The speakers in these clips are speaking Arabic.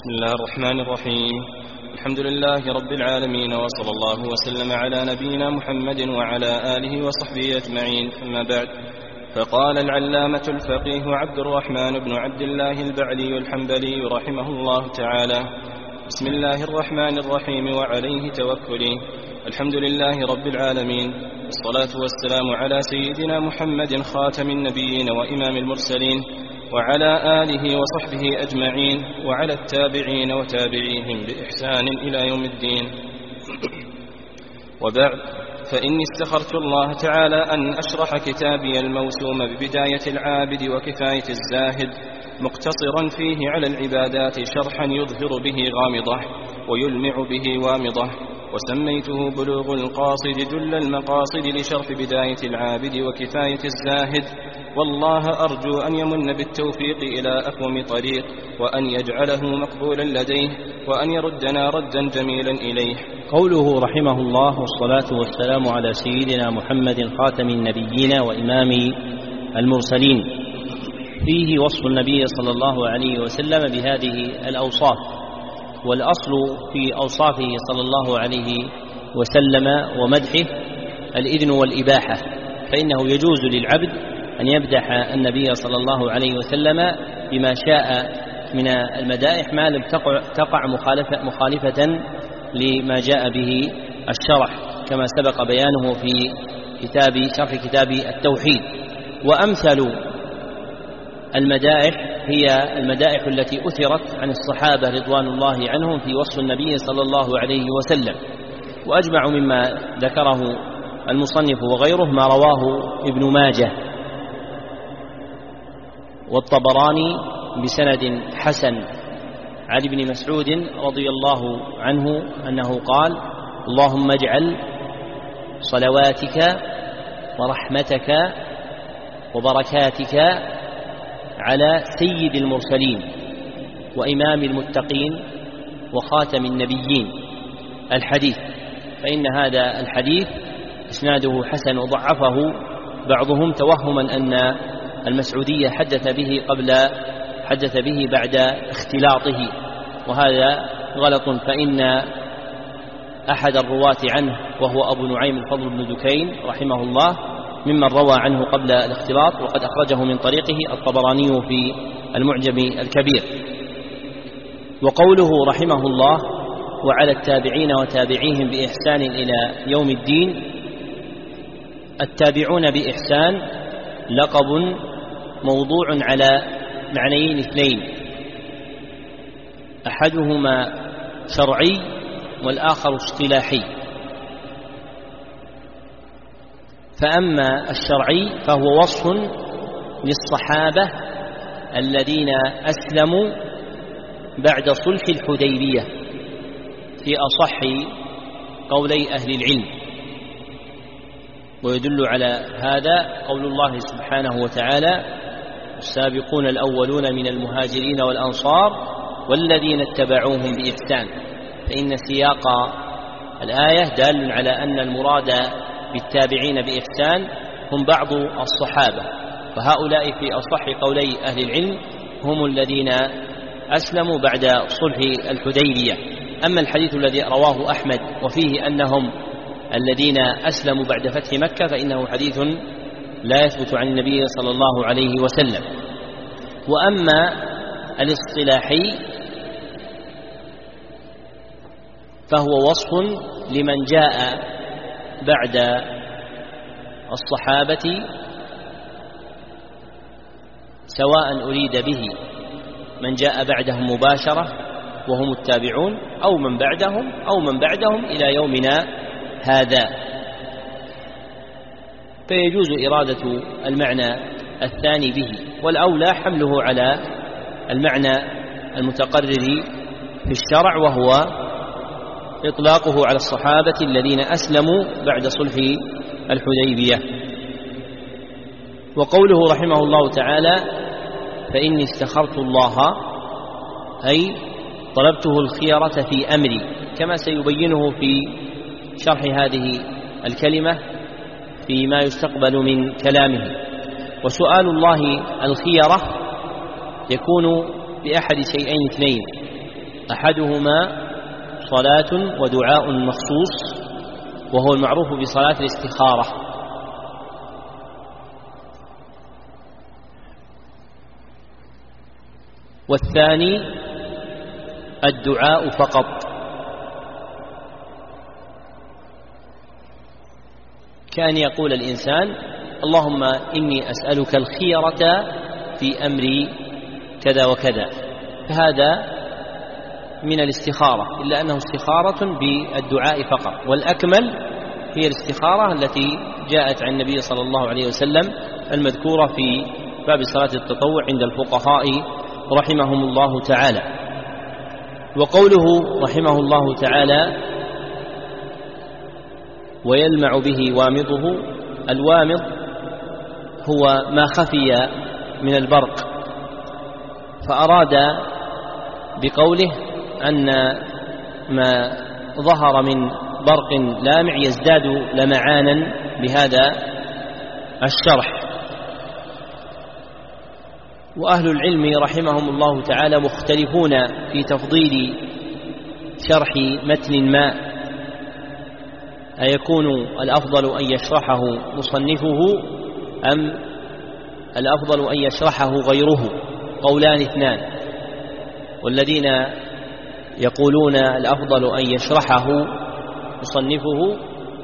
بسم الله الرحمن الرحيم. الحمد لله رب العالمين، وصلى الله وسلم على نبينا محمد وعلى آله وصحبه أجمعين، أما بعد. فقال العلامة الفقيه عبد الرحمن بن عبد الله البعلي الحنبلي رحمه الله تعالى: بسم الله الرحمن الرحيم وعليه توكلي. الحمد لله رب العالمين، والصلاة والسلام على سيدنا محمد خاتم النبيين وإمام المرسلين، وعلى آله وصحبه أجمعين، وعلى التابعين وتابعيهم بإحسان إلى يوم الدين. وبعد، فإني استخرت الله تعالى أن أشرح كتابي الموسوم ببداية العابد وكفاية الزاهد، مقتصرا فيه على العبادات شرحا يظهر به غامضة ويلمع به وامضة، وسميته بلوغ القاصد جل المقاصد لشرح بداية العابد وكفاية الزاهد. والله أرجو أن يمن بالتوفيق إلى أقوم طريق، وأن يجعله مقبولا لديه، وأن يردنا ردا جميلا إليه. قوله رحمه الله: والصلاة والسلام على سيدنا محمد خاتم النبيين وإمام المرسلين، فيه وصف النبي صلى الله عليه وسلم بهذه الأوصاف. والأصل في أوصافه صلى الله عليه وسلم ومدحه الإذن والإباحة، فإنه يجوز للعبد أن يمدح النبي صلى الله عليه وسلم بما شاء من المدائح ما لم تقع مخالفة لما جاء به الشرع، كما سبق بيانه في شرح كتاب التوحيد. وأمثل المدائح هي المدائح التي أثرت عن الصحابة رضوان الله عنهم في وصف النبي صلى الله عليه وسلم. وأجمع مما ذكره المصنف وغيره ما رواه ابن ماجه والطبراني بسند حسن عن ابن مسعود رضي الله عنه أنه قال: اللهم اجعل صلواتك ورحمتك وبركاتك على سيد المرسلين وإمام المتقين وخاتم النبيين. الحديث، فإن هذا الحديث إسناده حسن، وضعفه بعضهم توهما أن المسعودية حدث به بعد اختلاطه، وهذا غلط، فإن أحد الرواة عنه وهو أبو نعيم الفضل بن دكين رحمه الله ممن روى عنه قبل الاختلاط، وقد أخرجه من طريقه الطبراني في المعجم الكبير. وقوله رحمه الله: وعلى التابعين وتابعيهم بإحسان إلى يوم الدين. التابعون بإحسان لقب موضوع على معنيين اثنين، أحدهما شرعي والآخر اصطلاحي. فأما الشرعي فهو وصف للصحابة الذين أسلموا بعد صلح الحديبية في أصح قولي أهل العلم. ويدل على هذا قول الله سبحانه وتعالى: السابقون الأولون من المهاجرين والأنصار والذين اتبعوهم بإحسان. فإن سياق الآية دال على أن المراد بالتابعين بإحسان هم بعض الصحابة، فهؤلاء في أصح قولي أهل العلم هم الذين أسلموا بعد صلح الحديبية. أما الحديث الذي رواه أحمد وفيه أنهم الذين أسلموا بعد فتح مكة فإنه حديث لا يثبت عن النبي صلى الله عليه وسلم. وأما الاصطلاحي فهو وصف لمن جاء بعد الصحابة، سواء أريد به من جاء بعدهم مباشرة وهم التابعون، أو من بعدهم إلى يومنا هذا، فيجوز إرادة المعنى الثاني به، والأولى حمله على المعنى المتقرر في الشرع، وهو إطلاقه على الصحابة الذين أسلموا بعد صلح الحديبية. وقوله رحمه الله تعالى: فإني استخرت الله، أي طلبته الخيرة في أمري، كما سيبينه في شرح هذه الكلمة فيما يستقبل من كلامه. وسؤال الله الخيرة يكون بأحد شيئين اثنين: أحدهما صلاة ودعاء مخصوص وهو المعروف بصلاة الاستخارة، والثاني الدعاء فقط. كان يقول الإنسان اللهم إني أسألك الخيرة في أمري كذا وكذا، فهذا من الاستخارة، إلا أنه استخارة بالدعاء فقط، والأكمل هي الاستخارة التي جاءت عن النبي صلى الله عليه وسلم المذكورة في باب صلاة التطوع عند الفقهاء رحمهم الله تعالى. وقوله رحمه الله تعالى ويلمع به وامضه، الوامض هو ما خفي من البرق، فأراد بقوله أن ما ظهر من برق لامع يزداد لمعانا بهذا الشرح. وأهل العلم رحمهم الله تعالى مختلفون في تفضيل شرح متن ما، أيكون الأفضل أن يشرحه مصنفه أم الأفضل أن يشرحه غيره؟ قولان اثنان، والذين يقولون الأفضل أن يشرحه مصنفه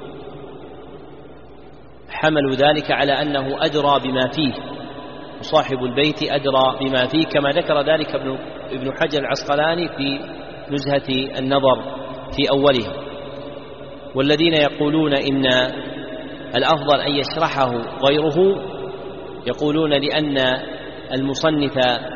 حملوا ذلك على أنه أدرى بما فيه، وصاحب البيت أدرى بما فيه، كما ذكر ذلك ابن حجر العسقلاني في نزهة النظر في أولها. والذين يقولون إن الأفضل أن يشرحه غيره يقولون لأن المصنف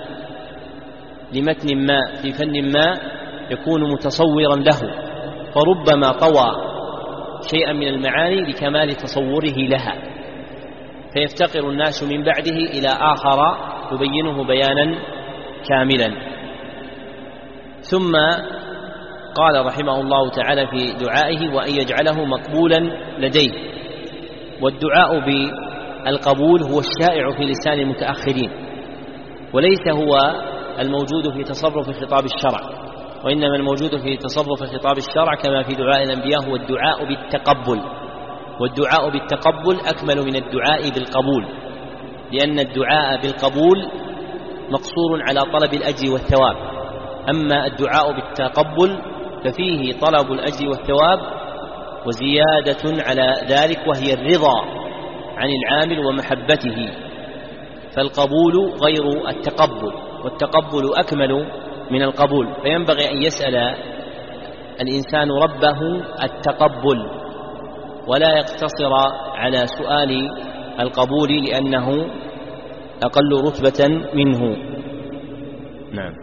لمتن ما في فن ما يكون متصورا له، فربما طوى شيئا من المعاني لكمال تصوره لها، فيفتقر الناس من بعده إلى آخر يبينه بيانا كاملا. ثم قال رحمه الله تعالى في دعائه وأن يجعله مقبولا لديه، والدعاء بالقبول هو الشائع في لسان المتأخرين، وليس هو الموجود في تصرف خطاب الشرع، وإنما الموجود في تصرف خطاب الشرع كما في دعاء الأنبياء هو الدعاء بالتقبل، والدعاء بالتقبل أكمل من الدعاء بالقبول، لأن الدعاء بالقبول مقصور على طلب الأجر والثواب، أما الدعاء بالتقبل ففيه طلب الأجر والثواب وزيادة على ذلك وهي الرضا عن العامل ومحبته، فالقبول غير التقبل، والتقبل أكمل من القبول، فينبغي أن يسأل الإنسان ربه التقبل ولا يقتصر على سؤال القبول لأنه أقل رتبة منه. نعم.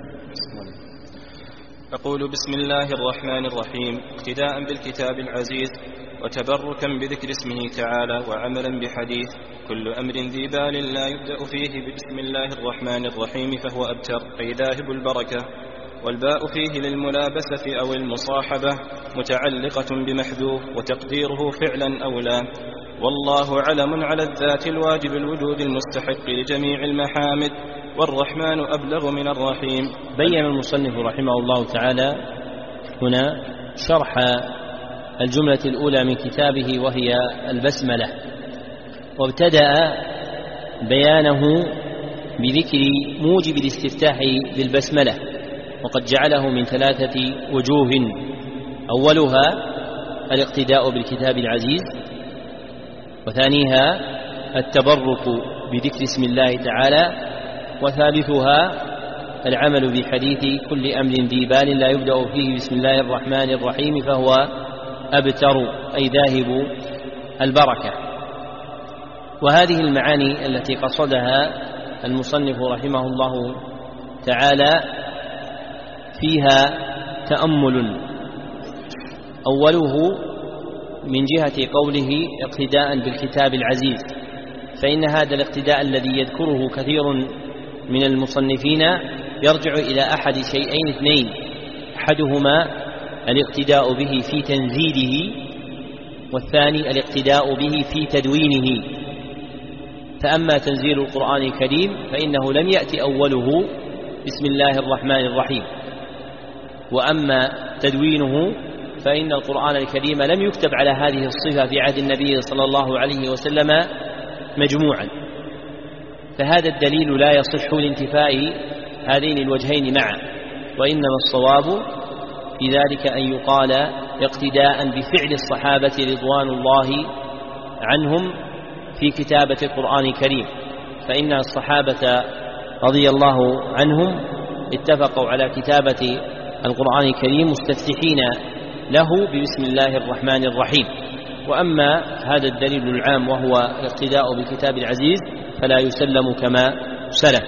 أقول بسم الله الرحمن الرحيم اقتداء بالكتاب العزيز وتبركا بذكر اسمه تعالى وعملا بحديث كل أمر ذي بال لا يبدأ فيه ببسم الله الرحمن الرحيم فهو أبتر أي ذاهب البركة، والباء فيه للملابسة أو المصاحبة متعلقة بمحذوف وتقديره فعلا أو لا، والله علم على الذات الواجب الوجود المستحق لجميع المحامد، والرحمن أبلغ من الرحيم. بين المصنف رحمه الله تعالى هنا شرح الجملة الأولى من كتابه وهي البسملة، وابتدأ بيانه بذكر موجب الاستفتاح بالبسملة، وقد جعله من 3 وجوه، أولها الاقتداء بالكتاب العزيز، وثانيها التبرك بذكر اسم الله تعالى، وثالثها العمل بحديث كل أمر ذي بال لا يبدأ فيه بسم الله الرحمن الرحيم فهو أبتر أي ذاهب البركة. وهذه المعاني التي قصدها المصنف رحمه الله تعالى فيها تأمل، أوله من جهة قوله اقتداء بالكتاب العزيز، فإن هذا الاقتداء الذي يذكره كثير من المصنفين يرجع إلى أحد شيئين اثنين، أحدهما الاقتداء به في تنزيله، والثاني الاقتداء به في تدوينه. فأما تنزيل القرآن الكريم فإنه لم يأتي أوله بسم الله الرحمن الرحيم، وأما تدوينه فإن القرآن الكريم لم يكتب على هذه الصفة في عهد النبي صلى الله عليه وسلم مجموعا، فهذا الدليل لا يصح لانتفاء هذين الوجهين معا، وإنما الصواب في ذلك أن يقال اقتداء بفعل الصحابة رضوان الله عنهم في كتابة القرآن الكريم، فإن الصحابة رضي الله عنهم اتفقوا على كتابة القرآن الكريم مستفتحين له ببسم الله الرحمن الرحيم. وأما هذا الدليل العام وهو الاقتداء بالكتاب العزيز فلا يسلم كما سلف.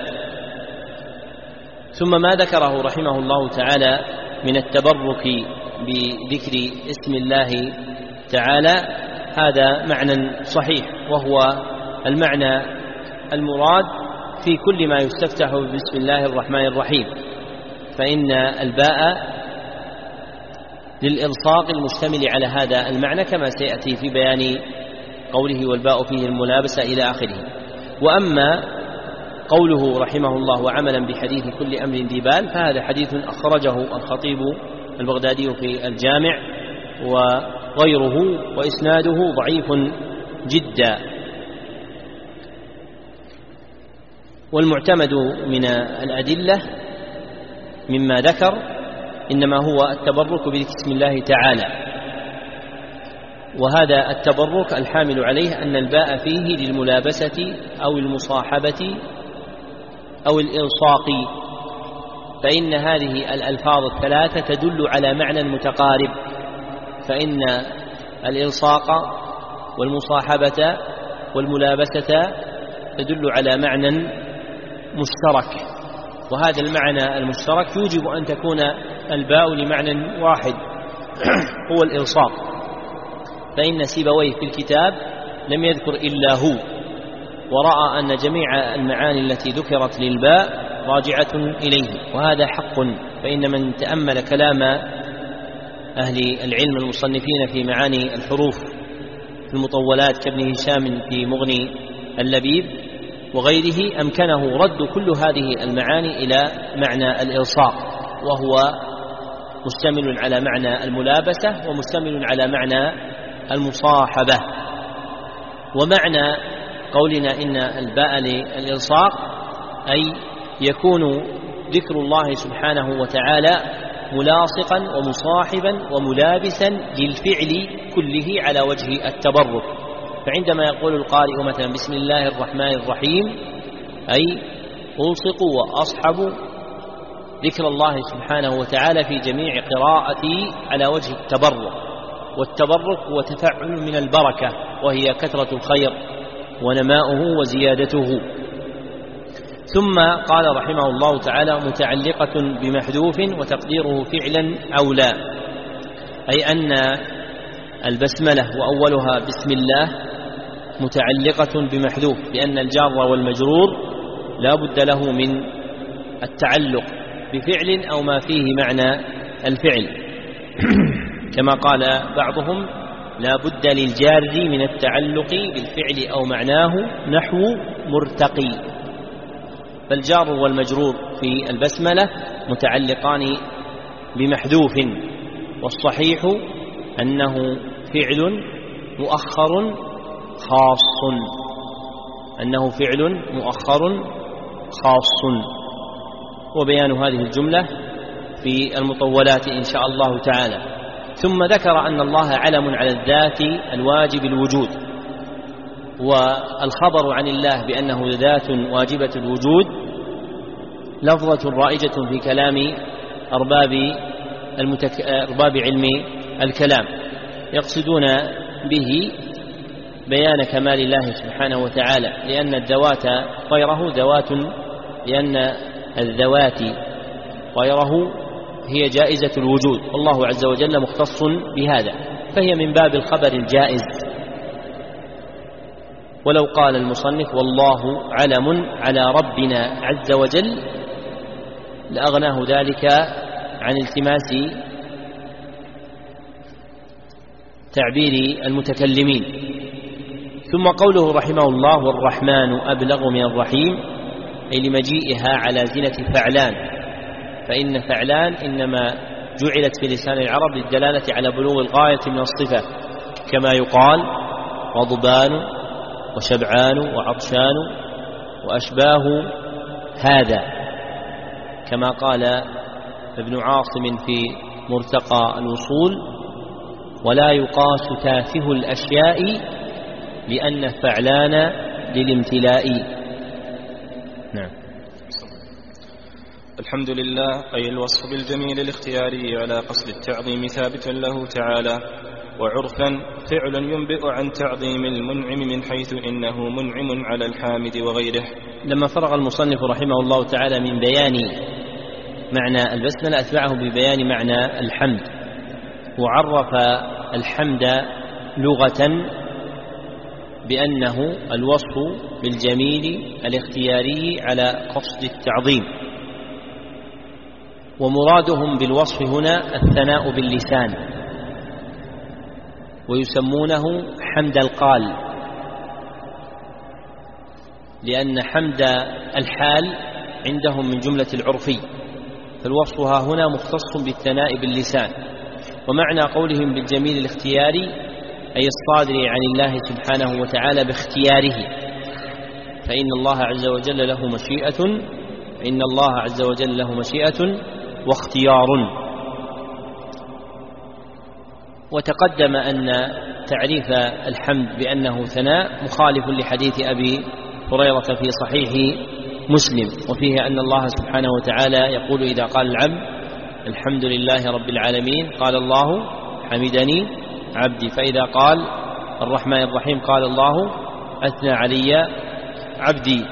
ثم ما ذكره رحمه الله تعالى من التبرك بذكر اسم الله تعالى هذا معنى صحيح، وهو المعنى المراد في كل ما يستفتح بسم الله الرحمن الرحيم، فإن الباء للإلصاق المشتمل على هذا المعنى كما سيأتي في بيان قوله والباء فيه الملابسة إلى آخره. وأما قوله رحمه الله وعملا بحديث كل أمر ذي بال فهذا حديث أخرجه الخطيب البغدادي في الجامع وغيره، وإسناده ضعيف جدا. والمعتمد من الأدلة مما ذكر إنما هو التبرك باسم الله تعالى، وهذا التبرك الحامل عليه أن الباء فيه للملابسة أو المصاحبة أو الإلصاق، فإن هذه الألفاظ الثلاثة تدل على معنى متقارب، فإن الإلصاق والمصاحبة والملابسة تدل على معنى مشترك، وهذا المعنى المشترك يوجب أن تكون الباء لمعنى واحد هو الإلصاق، فإن سيبويه في الكتاب لم يذكر إلا هو، ورأى أن جميع المعاني التي ذكرت للباء راجعة إليه، وهذا حق، فإن من تأمل كلام أهل العلم المصنفين في معاني الحروف في المطولات كابن هشام في مغني اللبيب وغيره أمكنه رد كل هذه المعاني إلى معنى الإلصاق، وهو مشتمل على معنى الملابسة ومشتمل على معنى المصاحبة. ومعنى قولنا إن الباء للإلصاق أي يكون ذكر الله سبحانه وتعالى ملاصقا ومصاحبا وملابسا للفعل كله على وجه التبرك، فعندما يقول القارئ مثلا بسم الله الرحمن الرحيم أي ألصق وأصحب ذكر الله سبحانه وتعالى في جميع قراءتي على وجه التبرك، والتبرك هو تفعل من البركة وهي كثرة الخير ونماؤه وزيادته. ثم قال رحمه الله تعالى متعلقة بمحذوف وتقديره فعلا أو لا، أي أن البسملة وأولها بسم الله متعلقة بمحذوف، لأن الجار والمجرور لا بد له من التعلق بفعل أو ما فيه معنى الفعل، كما قال بعضهم لا بد للجار من التعلق بالفعل أو معناه نحو مرتقي، فالجار والمجرور في البسملة متعلقان بمحذوف، والصحيح أنه فعل مؤخر خاص، أنه فعل مؤخر خاص، وبيان هذه الجملة في المطولات إن شاء الله تعالى. ثم ذكر أن الله علم على الذات الواجب الوجود، والخبر عن الله بأنه ذات واجبة الوجود لفظة رائجة في كلام أرباب علم الكلام، يقصدون به بيان كمال الله سبحانه وتعالى، لأن الذوات غيره ذوات، لأن الذوات غيره هي جائزة الوجود، والله عز وجل مختص بهذا، فهي من باب الخبر الجائز. ولو قال المصنف والله علم على ربنا عز وجل لأغناه ذلك عن التماس تعبير المتكلمين. ثم قوله رحمه الله والرحمن أبلغ من الرحيم، أي لمجيئها على زنة فعلان، فإن فعلان إنما جعلت في لسان العرب للدلالة على بلوغ الغاية من الصفة، كما يقال غضبان وشبعان وعطشان وأشباه هذا، كما قال ابن عاصم في مرتقى الوصول: ولا يقاس تافه الأشياء لأن فعلان للامتلاء. نعم. الحمد لله، أي الوصف بالجميل الاختياري على قصد التعظيم ثابت له تعالى، وعرفا فعل ينبئ عن تعظيم المنعم من حيث إنه منعم على الحامد وغيره. لما فرغ المصنف رحمه الله تعالى من بيان معنى البسملة أتبعه ببيان معنى الحمد، وعرف الحمد لغة بأنه الوصف بالجميل الاختياري على قصد التعظيم، ومرادهم بالوصف هنا الثناء باللسان، ويسمونه حمد القال، لأن حمد الحال عندهم من جملة العرفي، فالوصف ها هنا مختص بالثناء باللسان. ومعنى قولهم بالجميل الاختياري أي الصادر عن الله سبحانه وتعالى باختياره، فإن الله عز وجل له مشيئة واختيار. وتقدم أن تعريف الحمد بأنه ثناء مخالف لحديث أبي هريرة في صحيح مسلم، وفيه أن الله سبحانه وتعالى يقول إذا قال العبد الحمد لله رب العالمين قال الله حمدني عبدي، فإذا قال الرحمن الرحيم قال الله أثنى علي عبدي.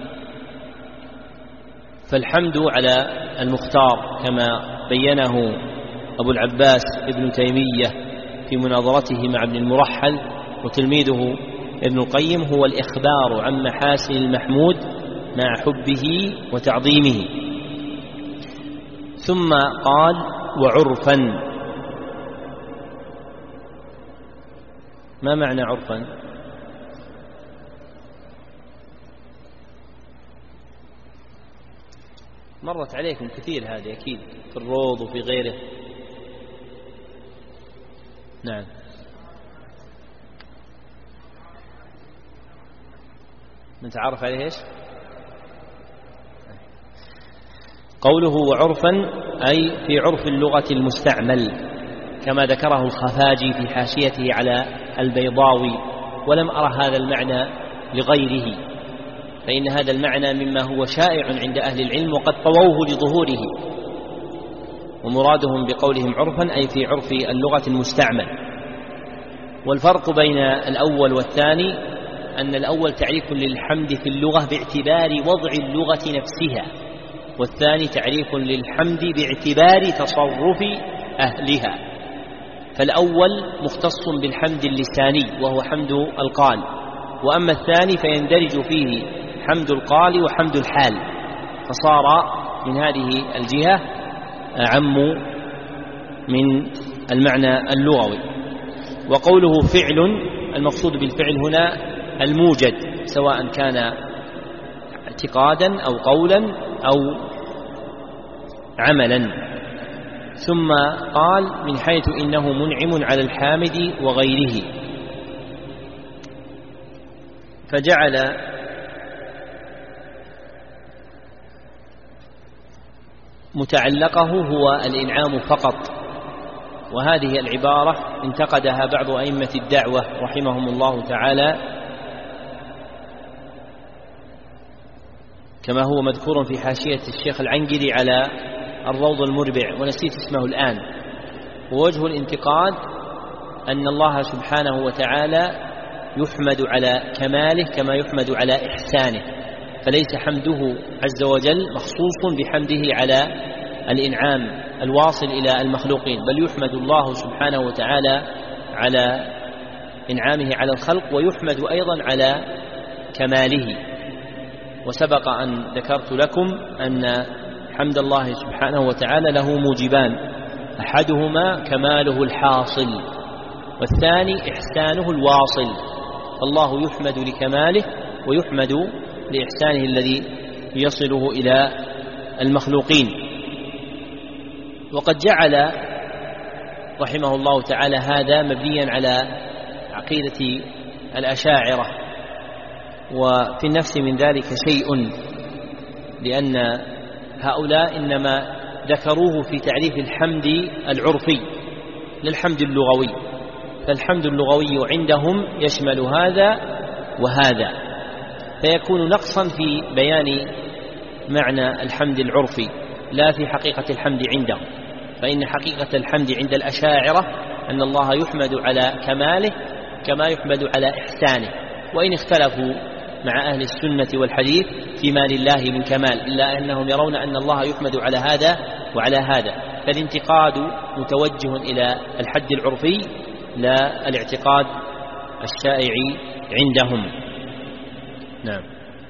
فالحمد على المختار كما بينه أبو العباس ابن تيمية في مناظرته مع ابن المرحل وتلميذه ابن القيم هو الإخبار عن محاسن المحمود مع حبه وتعظيمه. ثم قال وعرفا. ما معنى عرفا؟ مرت عليكم كثير هذه أكيد في الروض وفي غيره. نعم. نتعرف عليه إيش؟ قوله وعرفا أي في عرف اللغة المستعمل، كما ذكره الخفاجي في حاشيته على البيضاوي، ولم أرى هذا المعنى لغيره، فإن هذا المعنى مما هو شائع عند أهل العلم وقد طووه لظهوره. ومرادهم بقولهم عرفا أي في عرف اللغة المستعمل. والفرق بين الأول والثاني أن الأول تعريف للحمد في اللغة باعتبار وضع اللغة نفسها، والثاني تعريف للحمد باعتبار تصرف أهلها. فالأول مختص بالحمد اللساني وهو حمد القال، وأما الثاني فيندرج فيه حمد القال وحمد الحال، فصار من هذه الجهة أعم من المعنى اللغوي. وقوله فعل المقصود بالفعل هنا الموجد، سواء كان اعتقادا أو قولا أو عملا. ثم قال من حيث إنه منعم على الحامد وغيره، فجعل متعلقه هو الإنعام فقط. وهذه العبارة انتقدها بعض أئمة الدعوة رحمهم الله تعالى، كما هو مذكور في حاشية الشيخ العنقري على الروض المربع، ونسيت اسمه الآن. ووجه الانتقاد أن الله سبحانه وتعالى يحمد على كماله كما يحمد على إحسانه، فليس حمده عز وجل مخصوص بحمده على الإنعام الواصل إلى المخلوقين، بل يحمد الله سبحانه وتعالى على إنعامه على الخلق، ويحمد أيضا على كماله. وسبق أن ذكرت لكم أن حمد الله سبحانه وتعالى له موجبان، أحدهما كماله الحاصل، والثاني إحسانه الواصل. الله يحمد لكماله ويحمد لإحسانه الذي يصله إلى المخلوقين. وقد جعل رحمه الله تعالى هذا مبنيا على عقيدة الأشاعرة، وفي النفس من ذلك شيء، لأن هؤلاء إنما ذكروه في تعريف الحمد العرفي للحمد اللغوي، فالحمد اللغوي عندهم يشمل هذا وهذا، فيكون نقصا في بيان معنى الحمد العرفي لا في حقيقة الحمد عندهم. فإن حقيقة الحمد عند الأشاعرة أن الله يحمد على كماله كما يحمد على إحسانه، وإن اختلفوا مع أهل السنة والحديث فيما لله من كمال، إلا أنهم يرون أن الله يحمد على هذا وعلى هذا، فالانتقاد متوجه إلى الحد العرفي لا الاعتقاد الشائع عندهم. نعم.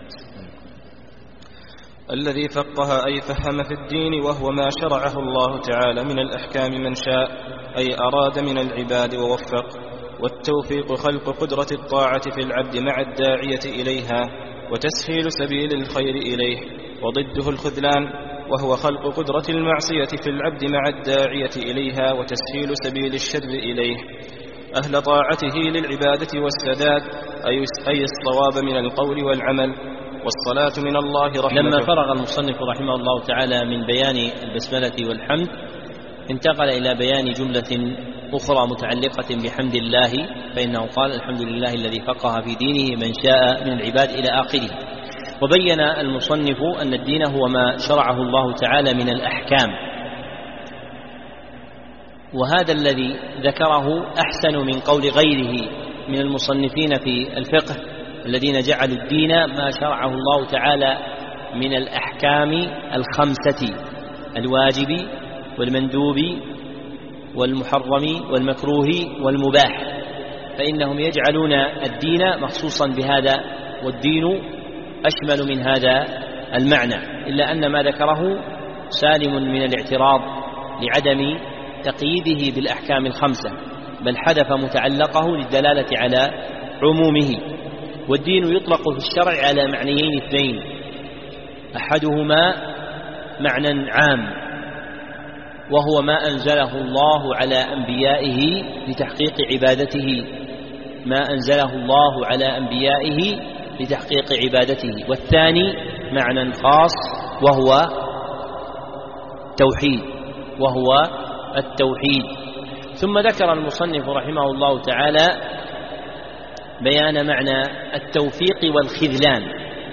الذي فقه أي فهم في الدين، وهو ما شرعه الله تعالى من الأحكام من شاء، أي أراد من العباد ووفق. والتوفيق خلق قدرة الطاعة في العبد مع الداعية إليها، وتسهيل سبيل الخير إليه، وضده الخذلان وهو خلق قدرة المعصية في العبد مع الداعية إليها، وتسهيل سبيل الشر إليه. أهل طاعته للعبادة والسداد أي الصواب من القول والعمل، والصلاة من الله رحمته. لما فرغ المصنف رحمه الله تعالى من بيان البسملة والحمد، انتقل إلى بيان جملة أخرى متعلقة بحمد الله، فإنه قال: الحمد لله الذي فقه في دينه من شاء من العباد إلى آخره. وبين المصنف أن الدين هو ما شرعه الله تعالى من الأحكام، وهذا الذي ذكره أحسن من قول غيره من المصنفين في الفقه الذين جعلوا الدين ما شرعه الله تعالى من الأحكام الخمسة: الواجب والمندوب والمحرم والمكروه والمباح، فإنهم يجعلون الدين مخصوصا بهذا، والدين أشمل من هذا المعنى، إلا أن ما ذكره سالم من الاعتراض لعدم تقييده بالأحكام الخمسة، بل حذف متعلقه للدلالة على عمومه. والدين يطلق في الشرع على معنيين اثنين: أحدهما معنى عام وهو ما أنزله الله على أنبيائه لتحقيق عبادته، ما أنزله الله على أنبيائه لتحقيق عبادته. والثاني معنى خاص وهو التوحيد. ثم ذكر المصنف رحمه الله تعالى بيان معنى التوفيق والخذلان.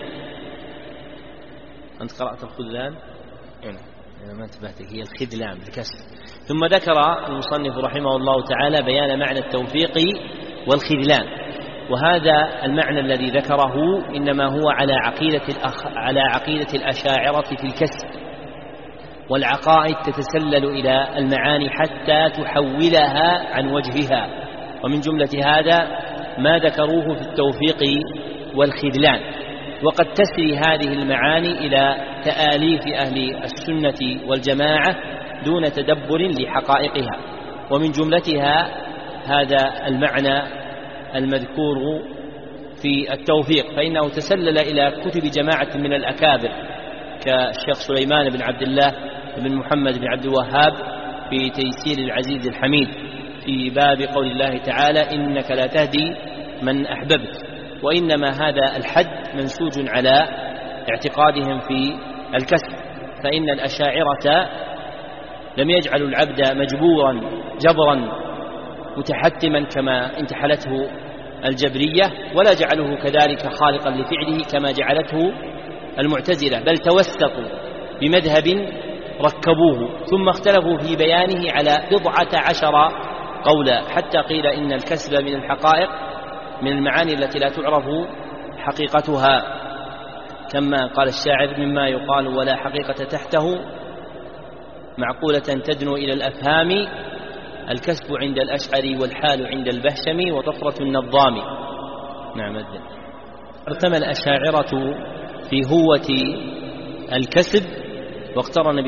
أنت قرأت الخذلان؟ أنا ما انتبهت، هي الخذلان بالكسر. ثم ذكر المصنف رحمه الله تعالى بيان معنى التوفيق والخذلان، وهذا المعنى الذي ذكره إنما هو على عقيدة الأشاعرة في الكسر، والعقائد تتسلل إلى المعاني حتى تحولها عن وجهها، ومن جملة هذا ما ذكروه في التوفيق والخذلان. وقد تسري هذه المعاني إلى تآليف أهل السنة والجماعة دون تدبر لحقائقها، ومن جملتها هذا المعنى المذكور في التوفيق، فإنه تسلل إلى كتب جماعة من الأكابر كالشيخ سليمان بن عبد الله بن محمد بن عبد الوهاب في تيسير العزيز الحميد في باب قول الله تعالى: إنك لا تهدي من أحببت. وإنما هذا الحد منسوج على اعتقادهم في الكسر، فإن الأشاعرة لم يجعلوا العبد مجبورا جبرا متحتما كما انتحلته الجبرية، ولا جعلوه كذلك خالقا لفعله كما جعلته المعتزلة، بل توسطوا بمذهب ركبوه ثم اختلفوا في بيانه على 19 قولا، حتى قيل إن الكسب من الحقائق من المعاني التي لا تعرف حقيقتها، كما قال الشاعر: مما يقال ولا حقيقة تحته معقولة تدنو إلى الأفهام، الكسب عند الأشعري والحال عند البهشمي وطفرة النظام. نعم. ارتمى الأشاعرة في هوة الكسب، واقترن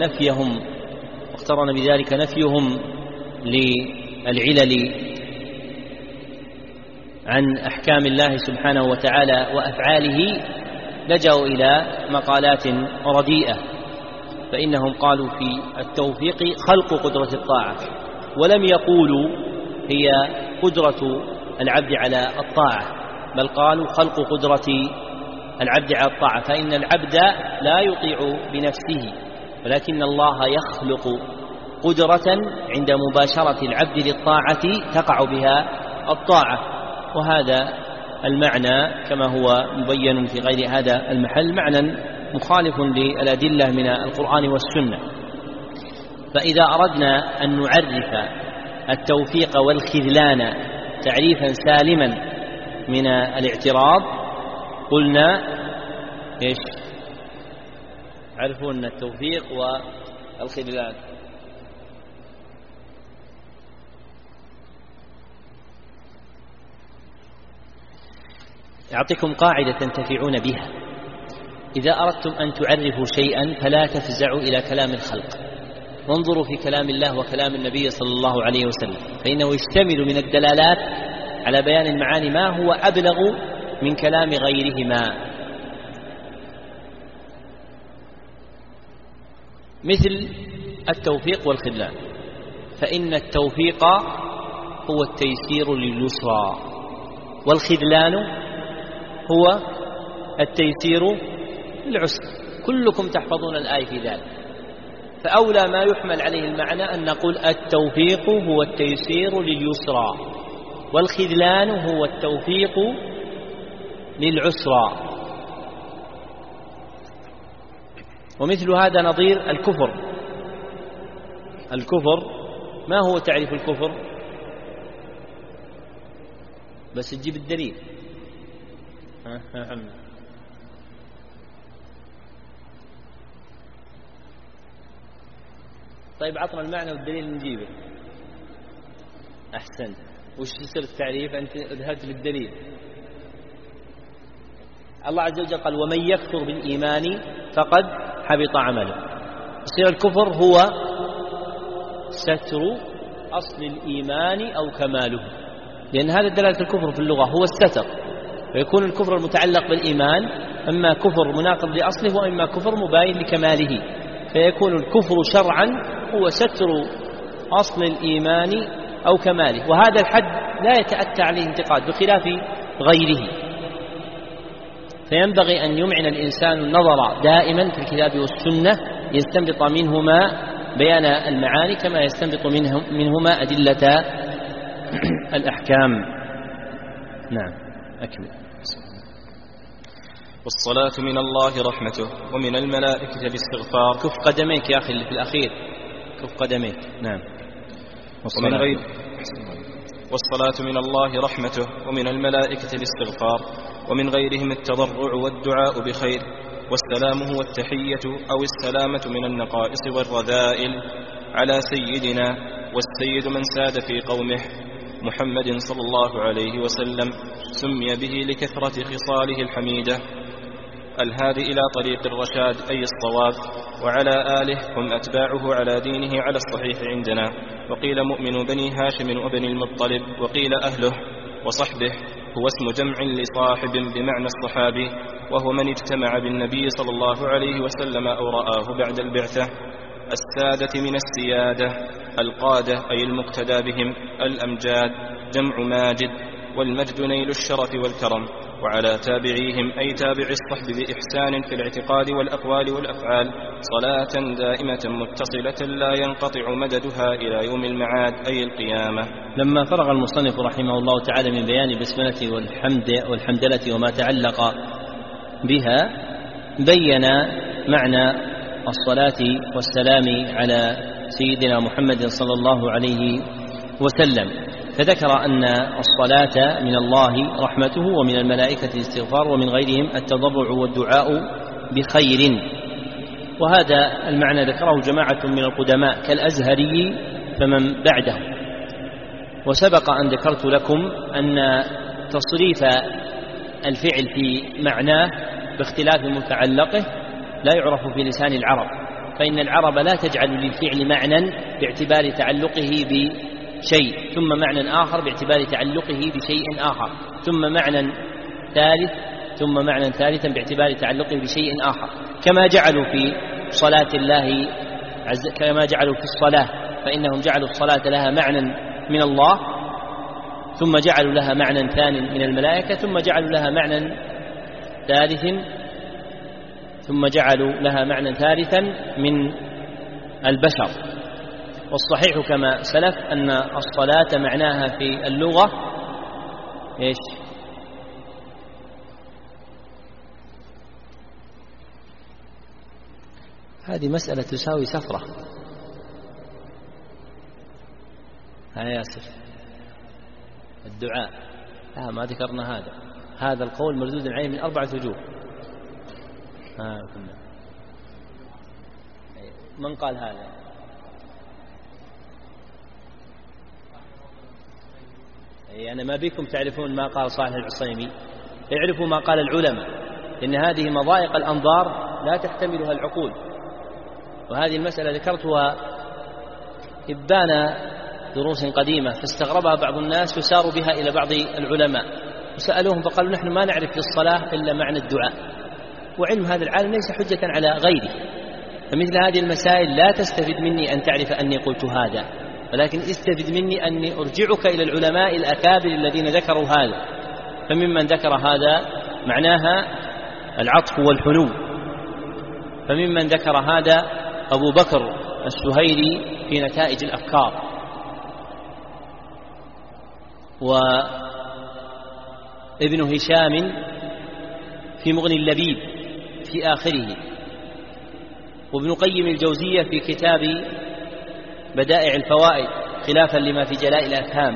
بذلك نفيهم للعلل عن أحكام الله سبحانه وتعالى وأفعاله، لجأوا إلى مقالات رديئة فإنهم قالوا في التوفيق خلق قدرة الطاعة، ولم يقولوا هي قدرة العبد على الطاعة، بل قالوا خلق قدرة العبد على الطاعة، فإن العبد لا يطيع بنفسه، ولكن الله يخلق قدرة عند مباشرة العبد للطاعة تقع بها الطاعة. وهذا المعنى كما هو مبين في غير هذا المحل معنى مخالف للأدلة من القرآن والسنة. فإذا أردنا أن نعرف التوفيق والخذلان تعريفا سالما من الاعتراض قلنا إيش؟ عرفون التوفيق والخذلان. أعطيكم قاعدة تنتفعون بها: إذا أردتم أن تعرفوا شيئا فلا تفزعوا إلى كلام الخلق، وانظروا في كلام الله وكلام النبي صلى الله عليه وسلم، فإنه يشتمل من الدلالات على بيان المعاني ما هو أبلغ من كلام غيرهما. مثل التوفيق والخذلان، فإن التوفيق هو التيسير لليسرى، والخذلان هو التيسير للعسر. كلكم تحفظون الآية في ذلك، فأولى ما يحمل عليه المعنى أن نقول التوفيق هو التيسير لليسرى، والخذلان هو التوفيق للعسرى. ومثل هذا نظير الكفر. الكفر ما هو تعريف الكفر؟ بس تجيب الدليل. طيب عطنا المعنى والدليل نجيبه. أحسنت. وش يصير التعريف؟ أنت ذهبت للدليل. الله عز وجل قال: ومن يكفر بالإيمان فقد حبط عمله. يصير الكفر هو ستر أصل الإيمان أو كماله، لأن هذا دلالة الكفر في اللغة هو الستر، ويكون الكفر المتعلق بالإيمان إما كفر مناقض لأصله وإما كفر مباين لكماله، فيكون الكفر شرعا هو ستر أصل الإيمان أو كماله، وهذا الحد لا يتأتى عليه انتقاد بخلاف غيره. فينبغي أن يمعن الإنسان النظر دائما في الكتاب والسنة يستنبط منهما بيان المعاني كما يستنبط منهما أدلة الأحكام. نعم أكمل. والصلاة من الله رحمته ومن الملائكة الاستغفار. كف قدميك يا أخي اللي في الأخير، كف قدميك. نعم. والصلاة من الله رحمته ومن الملائكة الاستغفار ومن غيرهم التضرع والدعاء بخير، والسلام هو التحية أو السلامة من النقائص والرذائل على سيدنا والسيد من ساد في قومه محمد صلى الله عليه وسلم، سمي به لكثرة خصاله الحميدة الهادي إلى طريق الرشاد أي الصواب، وعلى آله هم أتباعه على دينه على الصحيح عندنا، وقيل مؤمن بني هاشم وبني المطلب، وقيل أهله وصحبه، هو اسم جمع لصاحب بمعنى الصحابي، وهو من اجتمع بالنبي صلى الله عليه وسلم أو رآه بعد البعثة. السادة من السيادة، القادة أي المقتدى بهم، الأمجاد جمع ماجد، والمجد نيل الشرف والكرم، وعلى تابعيهم أي تابع الصحب بإحسان في الاعتقاد والأقوال والأفعال صلاة دائمة متصلة لا ينقطع مددها إلى يوم المعاد أي القيامة. لما فرغ المصنف رحمه الله تعالى من بيان بسملة والحمدلة وما تعلق بها، بين معنى الصلاة والسلام على سيدنا محمد صلى الله عليه وسلم، فذكر أن الصلاة من الله رحمته ومن الملائكة الاستغفار ومن غيرهم التضرع والدعاء بخير. وهذا المعنى ذكره جماعة من القدماء كالأزهري فمن بعده. وسبق أن ذكرت لكم أن تصريف الفعل في معناه باختلاف متعلقه لا يعرف في لسان العرب، فإن العرب لا تجعل للفعل معنى باعتبار تعلقه بشيء ثم معنى آخر باعتبار تعلقه بشيء آخر ثم معنى ثالث ثم معنى ثالثا باعتبار تعلقه بشيء آخر، كما جعلوا في صلاة الله كما جعلوا في الصلاة، فإنهم جعلوا الصلاة لها معنى من الله، ثم جعلوا لها معنى ثاني من الملائكة، ثم جعلوا لها معنى ثالثا من البشر. والصحيح كما سلف أن الصلاة معناها في اللغة إيش؟ هذه مسألة تساوي سفرة. ها ياسر، الدعاء ما ذكرنا هذا القول مردود عليه من 4 وجوه. من قال هذا؟ أنا ما بيكم تعرفون ما قال صالح العصيمي، اعرفوا ما قال العلماء، إن هذه مضايق الأنظار لا تحتملها العقول. وهذه المسألة ذكرتها إبان دروس قديمة، فاستغربها بعض الناس وساروا بها إلى بعض العلماء وسألوهم فقالوا نحن ما نعرف في الصلاة إلا معنى الدعاء، وعلم هذا العالم ليس حجة على غيره. فمثل هذه المسائل لا تستفد مني أن تعرف أني قلت هذا، ولكن استفد مني أني أرجعك إلى العلماء الأكابر الذين ذكروا هذا. فممن ذكر هذا معناها العطف والحنو، فممن ذكر هذا أبو بكر السهيلي في نتائج الأفكار، وابن هشام في مغني اللبيب في آخره، وابن قيم الجوزية في كتاب بدائع الفوائد خلافا لما في جلاء الأفهام،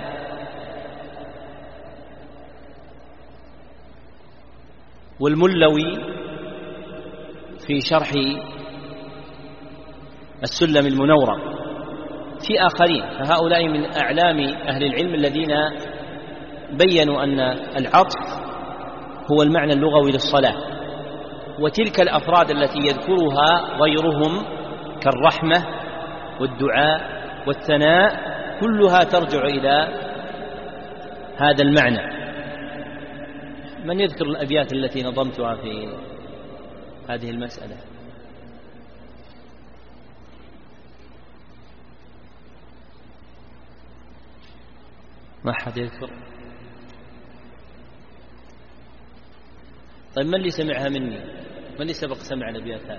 والملوي في شرح السلم المنورة في آخرين. فهؤلاء من أعلام أهل العلم الذين بيّنوا أن العطف هو المعنى اللغوي للصلاة. وتلك الأفراد التي يذكرها غيرهم كالرحمة والدعاء والثناء كلها ترجع إلى هذا المعنى. من يذكر الأبيات التي نظمتها في هذه المسألة؟ ما حد يذكر؟ طيب من اللي سمعها مني؟ من اللي سبق سمع الأبيات هذه؟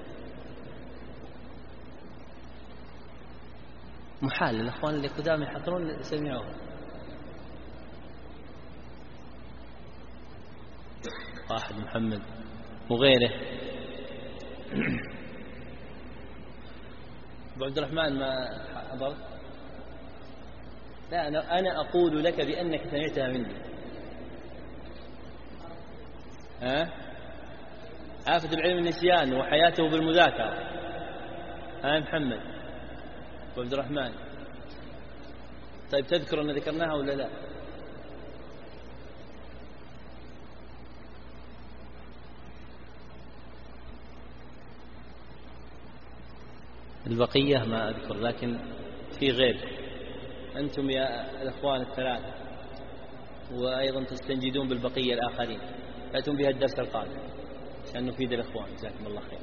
محال، الأخوان اللي قدام يحضرون سمعوها. واحد محمد وغيره. أبو عبد الرحمن ما حضرت؟ لا، أنا أقول لك بأنك سمعتها مني. آفة العلم النسيان وحياته بالمذاكرة. محمد وعبد الرحمن، طيب تذكر أن ذكرناها ولا لا؟ البقية ما أذكر، لكن في غير. أنتم يا الأخوان الثلاثة وأيضا تستنجدون بالبقية الآخرين، فأتم بها الدرس القادم عشان نفيد الأخوان. جزاكم الله خير.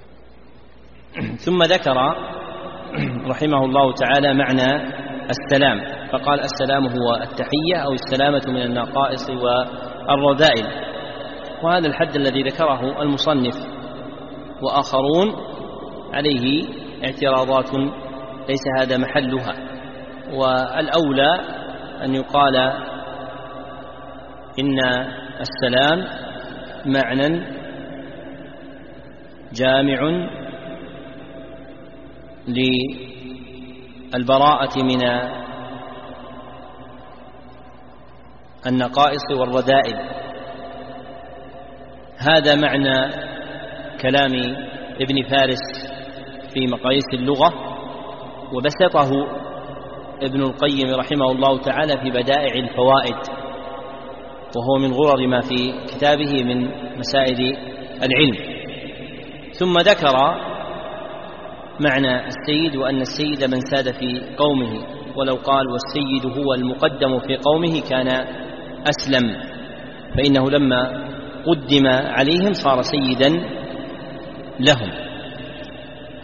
ثم ذكر رحمه الله تعالى معنى السلام، فقال السلام هو التحية أو السلامة من النقائص والرذائل. وهذا الحد الذي ذكره المصنف وآخرون عليه اعتراضات ليس هذا محلها، والأولى أن يقال إن السلام معنى جامع للبراءة من النقائص والرذائل. هذا معنى كلام ابن فارس في مقاييس اللغة، وبسطه ابن القيم رحمه الله تعالى في بدائع الفوائد، وهو من غرر ما في كتابه من مسائل العلم. ثم ذكر معنى السيد، وأن السيد من ساد في قومه، ولو قال والسيد هو المقدم في قومه كان أسلم، فإنه لما قدم عليهم صار سيدا لهم.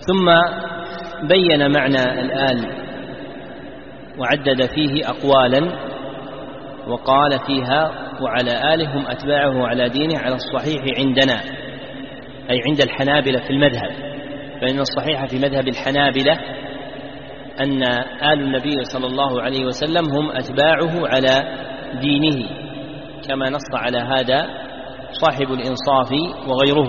ثم بين معنى الآل وعدد فيه أقوالا، وقال فيها: وعلى آله هم أتباعه على دينه على الصحيح عندنا، أي عند الحنابلة في المذهب، فإن الصحيح في مذهب الحنابلة أن آل النبي صلى الله عليه وسلم هم أتباعه على دينه، كما نص على هذا صاحب الإنصاف وغيره.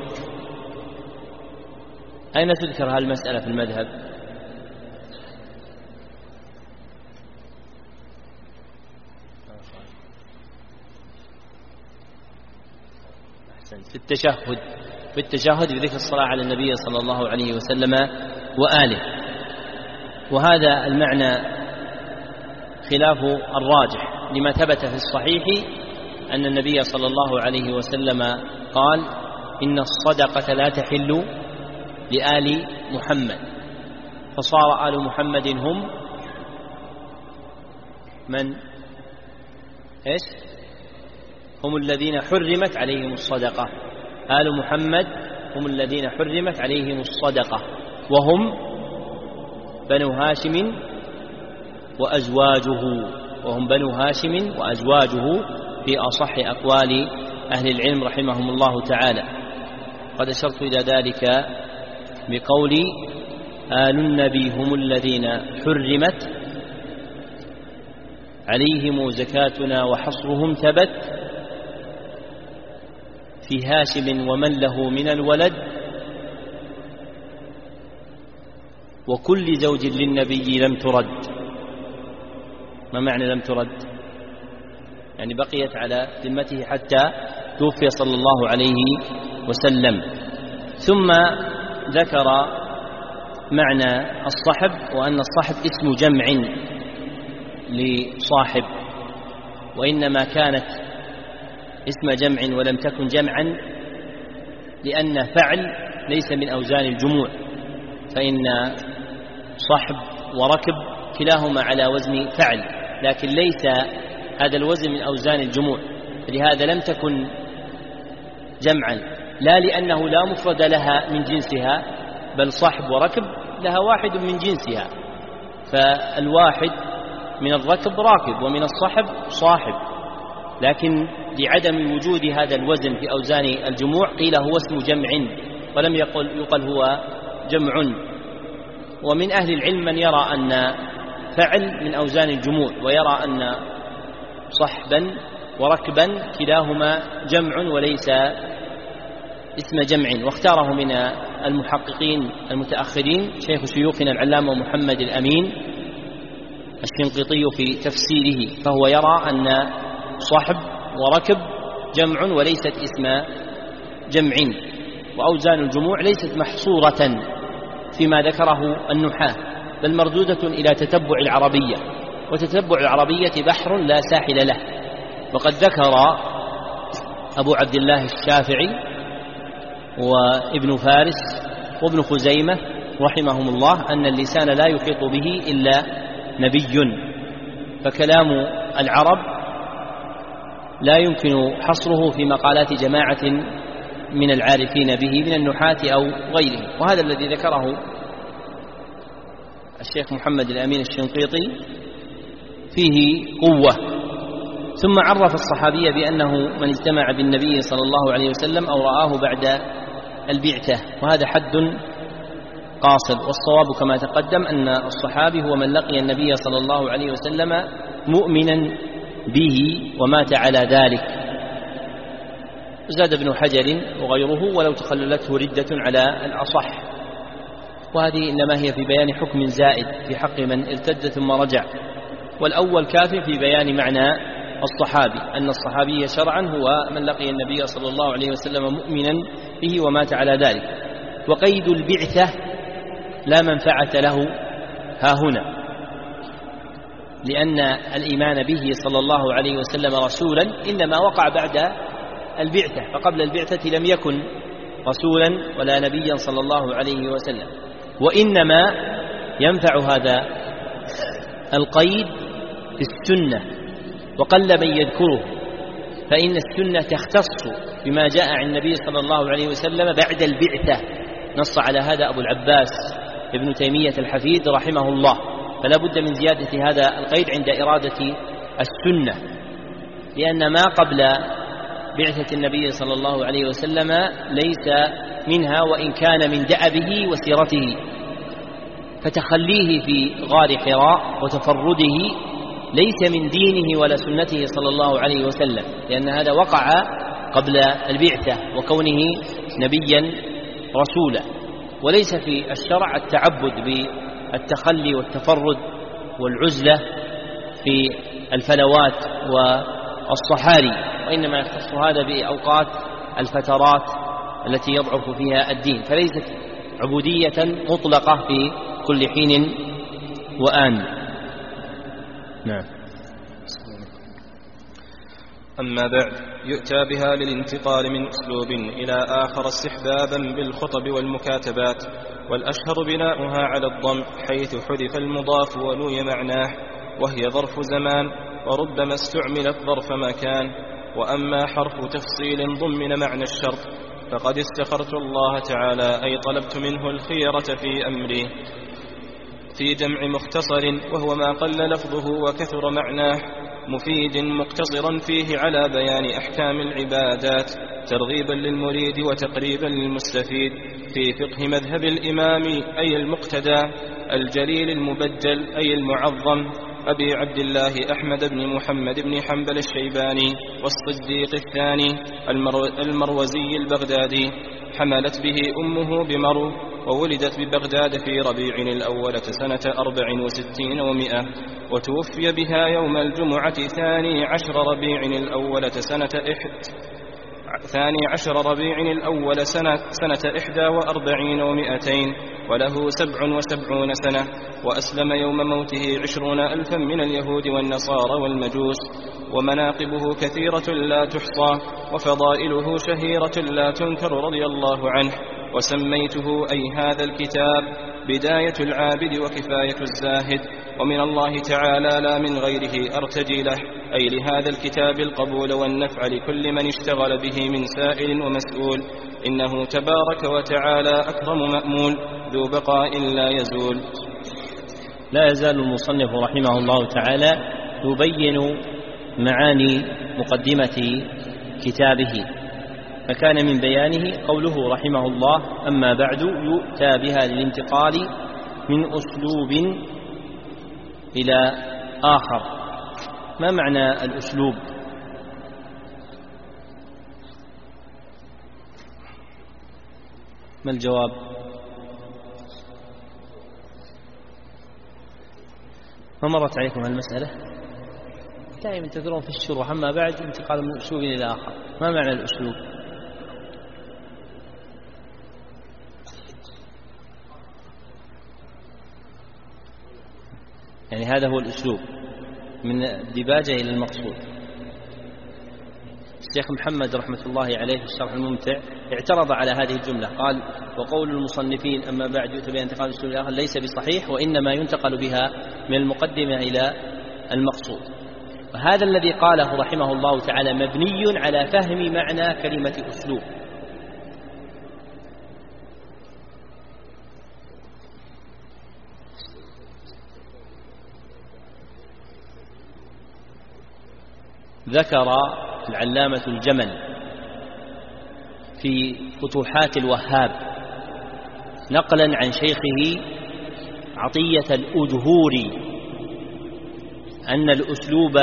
أين تذكر هذه المسألة في المذهب؟ في التشهد بذكر الصلاة على النبي صلى الله عليه وسلم وآله. وهذا المعنى خلاف الراجح لما ثبت في الصحيح أن النبي صلى الله عليه وسلم قال: إن الصدقة لا تحل لآل محمد، فصار آل محمد هم من؟ إيش؟ هم الذين حرمت عليهم الصدقة. آل محمد هم الذين حرمت عليهم الصدقة، وهم بنو هاشم وأزواجه في أصح أقوال أهل العلم رحمهم الله تعالى. قد أشرت إلى ذلك بقولي: آل النبي هم الذين حرمت عليهم زكاتنا وحصرهم ثبت في هاشم ومن له من الولد وكل زوج للنبي لم ترد. ما معنى لم ترد؟ يعني بقيت على ذمته حتى توفي صلى الله عليه وسلم. ثم ذكر معنى الصحب، وأن الصحب اسم جمع لصاحب، وإنما كانت اسم جمع ولم تكن جمعا لأن فعل ليس من أوزان الجموع، فإن صحب وركب كلاهما على وزن فعل، لكن ليس هذا الوزن من أوزان الجموع، لهذا لم تكن جمعا، لا لأنه لا مفرد لها من جنسها، بل صحب وركب لها واحد من جنسها، فالواحد من الركب راكب ومن الصحب صاحب، لكن لعدم وجود هذا الوزن في أوزان الجموع قيل هو اسم جمع ولم يقل هو جمع. ومن أهل العلم من يرى أن فعل من أوزان الجموع، ويرى أن صحبا وركبا كلاهما جمع وليس اسم جمع، واختاره من المحققين المتأخرين شيخ شيوخنا العلامة محمد الأمين الشنقيطي في تفسيره، فهو يرى أن صحب وركب جمع وليست اسم جمع، وأوزان الجموع ليست محصورة فيما ذكره النحاة، بل مردودة إلى تتبع العربية، وتتبع العربية بحر لا ساحل له. وقد ذكر أبو عبد الله الشافعي وابن فارس وابن خزيمة رحمهم الله أن اللسان لا يحيط به إلا نبي، فكلام العرب لا يمكن حصره في مقالات جماعة من العارفين به من النحاة أو غيرهم، وهذا الذي ذكره الشيخ محمد الأمين الشنقيطي فيه قوة. ثم عرف الصحابي بأنه من اجتمع بالنبي صلى الله عليه وسلم أو رآه بعد البعثة، وهذا حد قاصر، والصواب كما تقدم أن الصحابي هو من لقي النبي صلى الله عليه وسلم مؤمنا به ومات على ذلك. زاد ابن حجر وغيره: ولو تخللته ردة على الأصح، وهذه إنما هي في بيان حكم زائد في حق من ارتد ثم رجع، والأول كاف في بيان معنى الصحابي، أن الصحابي شرعا هو من لقي النبي صلى الله عليه وسلم مؤمنا به ومات على ذلك. وقيد البعثة لا منفعة له هاهنا، لأن الإيمان به صلى الله عليه وسلم رسولا إنما وقع بعد البعثة، فقبل البعثة لم يكن رسولا ولا نبيا صلى الله عليه وسلم. وإنما ينفع هذا القيد في السنة، وقل من يذكره، فإن السنة تختص بما جاء عن النبي صلى الله عليه وسلم بعد البعثة، نص على هذا أبو العباس ابن تيمية الحفيد رحمه الله، فلا بد من زيادة هذا القيد عند إرادة السنة، لأن ما قبل بعثة النبي صلى الله عليه وسلم ليس منها وإن كان من دأبه وسيرته، فتخليه في غار حراء وتفرده ليس من دينه ولا سنته صلى الله عليه وسلم، لأن هذا وقع قبل البعثة وكونه نبيا رسولا، وليس في الشرع التعبد بالتخلي والتفرد والعزلة في الفلوات والصحاري، وإنما يختص هذا بأوقات الفترات التي يضعف فيها الدين، فليست عبودية مطلقة في كل حين وآن. نعم. أما بعد، يؤتى بها للانتقال من أسلوب إلى آخر استحبابا بالخطب والمكاتبات، والأشهر بناؤها على الضم حيث حذف المضاف ونوي معناه، وهي ظرف زمان وربما استعملت ظرف مكان. وأما حرف تفصيل ضمن معنى الشرط فقد استخرت الله تعالى أي طلبت منه الخيرة في أمري في جمع مختصر، وهو ما قل لفظه وكثر معناه، مفيد مقتصرا فيه على بيان أحكام العبادات ترغيبا للمريد وتقريبا للمستفيد في فقه مذهب الإمام أي المقتدى الجليل المبجل أي المعظم أبي عبد الله أحمد بن محمد بن حنبل الشيباني والصديق الثاني المروزي البغدادي، حملت به أمه بمرو، وولدت ببغداد في ربيع الأول سنة 64 و100، وتوفي بها يوم الجمعة 12 ربيع الأول سنة 41 و200، وله 77 سنة، وأسلم يوم موته 20,000 من اليهود والنصارى والمجوس. ومناقبه كثيرة لا تحصى، وفضائله شهيرة لا تنكر رضي الله عنه. وسميته أي هذا الكتاب بداية العابد وكفاية الزاهد، ومن الله تعالى لا من غيره أرتجي له، أي لهذا الكتاب القبول والنفع لكل من اشتغل به من سائل ومسؤول، إنه تبارك وتعالى أكرم مأمول ذو بقاء لا يزول. لا يزال المصنف رحمه الله تعالى يبين معاني مقدمة كتابه، فكان من بيانه قوله رحمه الله: أما بعد يؤتى بها للانتقال من أسلوب إلى آخر. ما معنى الأسلوب؟ ما الجواب؟ ما مرت عليكم هالمسألة؟ دائما تذكرون في الشروح أما بعد انتقال من أسلوب إلى آخر. ما معنى الأسلوب؟ يعني هذا هو الأسلوب من الدباجة إلى المقصود. الشيخ محمد رحمة الله عليه في الشرح الممتع اعترض على هذه الجملة، قال: وقول المصنفين أما بعد يؤتى بها انتقال الأسلوب الآخر ليس بصحيح، وإنما ينتقل بها من المقدمة إلى المقصود. وهذا الذي قاله رحمه الله تعالى مبني على فهم معنى كلمة أسلوب. ذكر العلامة الجمل في فتوحات الوهاب نقلا عن شيخه عطية الأجهوري أن الأسلوب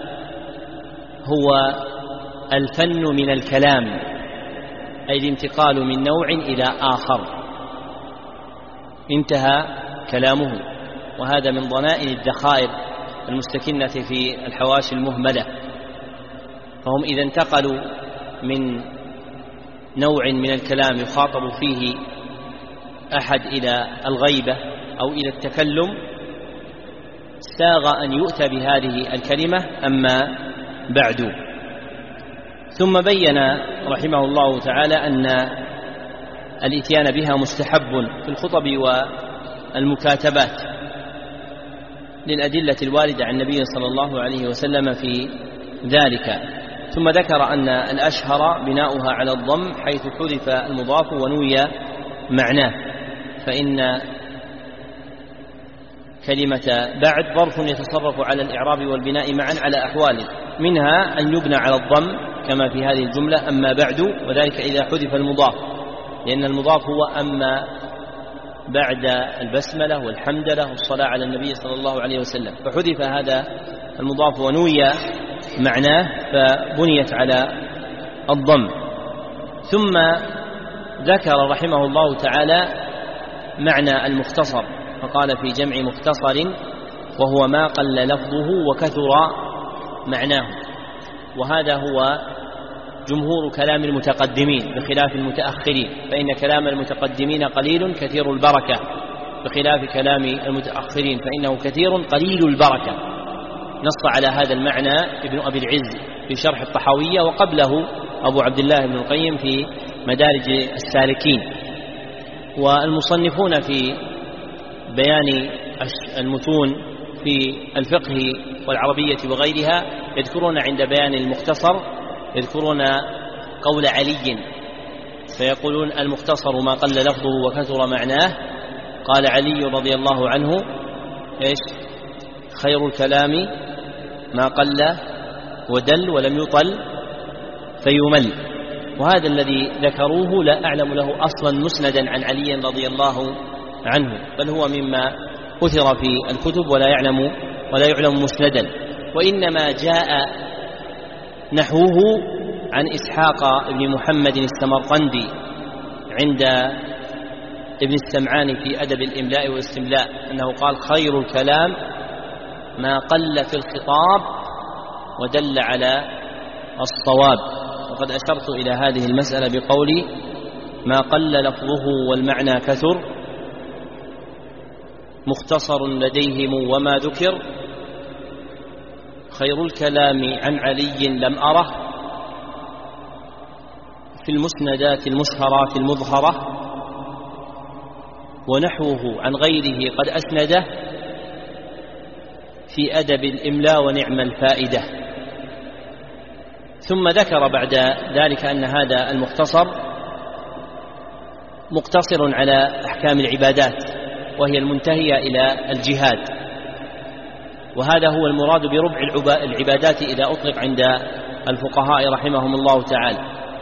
هو الفن من الكلام، أي الانتقال من نوع إلى آخر. انتهى كلامه، وهذا من ضنائن الذخائر المستكنة في الحواشي المهملة. فهم إذا انتقلوا من نوع من الكلام يخاطب فيه أحد إلى الغيبة أو إلى التكلم، ساغ أن يؤتى بهذه الكلمة أما بعد. ثم بين رحمه الله تعالى أن الإتيان بها مستحب في الخطب والمكاتبات للأدلة الواردة عن النبي صلى الله عليه وسلم في ذلك. ثم ذكر أن الأشهر بناؤها على الضم حيث حذف المضاف ونوي معناه، فإن كلمة بعد ظرف يتصرف على الإعراب والبناء معا على أحوال، منها أن يبنى على الضم كما في هذه الجملة أما بعد، وذلك إذا حذف المضاف، لأن المضاف هو أما بعد البسملة والحمدلة والصلاة على النبي صلى الله عليه وسلم، فحذف هذا المضاف ونوي معناه فبنيت على الضم. ثم ذكر رحمه الله تعالى معنى المختصر، فقال في جمع مختصر وهو ما قل لفظه وكثر معناه، وهذا هو جمهور كلام المتقدمين بخلاف المتأخرين، فإن كلام المتقدمين قليل كثير البركة، بخلاف كلام المتأخرين فإنه كثير قليل البركة. نص على هذا المعنى ابن أبي العز في شرح الطحاوية، وقبله أبو عبد الله بن القيم في مدارج السالكين. والمصنفون في بيان المتون في الفقه والعربية وغيرها يذكرون عند بيان المختصر يذكرون قول علي، فيقولون المختصر ما قل لفظه وكثر معناه. قال علي رضي الله عنه إيش؟ خير الكلام ما قل ودل ولم يطل فيمل. وهذا الذي ذكروه لا أعلم له أصلا مسندا عن علي رضي الله عنه، بل هو مما أثر في الكتب ولا يعلم مسندا، وإنما جاء نحوه عن إسحاق بن محمد السمرقندي عند ابن السمعاني في أدب الإملاء والاستملاء أنه قال خير الكلام ما قل في الخطاب ودل على الصواب. وقد أشرت إلى هذه المسألة بقولي ما قل لفظه والمعنى كثر، مختصر لديهم وما ذكر، خير الكلام عن علي لم أره، في المسندات المشهرات المظهرة، ونحوه عن غيره قد أسنده، في أدب الإملاء ونعم الفائدة. ثم ذكر بعد ذلك أن هذا المختصر مقتصر على أحكام العبادات وهي المنتهية إلى الجهاد، وهذا هو المراد بربع العبادات إذا أطلق عند الفقهاء رحمهم الله تعالى.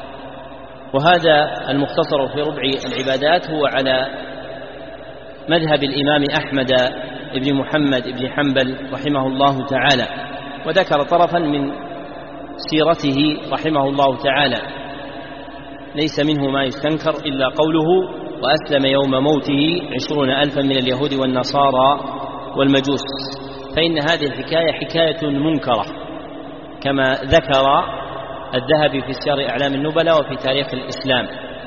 وهذا المختصر في ربع العبادات هو على مذهب الإمام أحمد بن محمد بن حنبل رحمه الله تعالى، وذكر طرفا من سيرته رحمه الله تعالى ليس منه ما يستنكر إلا قوله وأسلم يوم موته 20,000 من اليهود والنصارى والمجوس، فإن هذه الحكاية حكاية منكرة كما ذكر الذهبي في سير أعلام النبلاء وفي تاريخ الإسلام.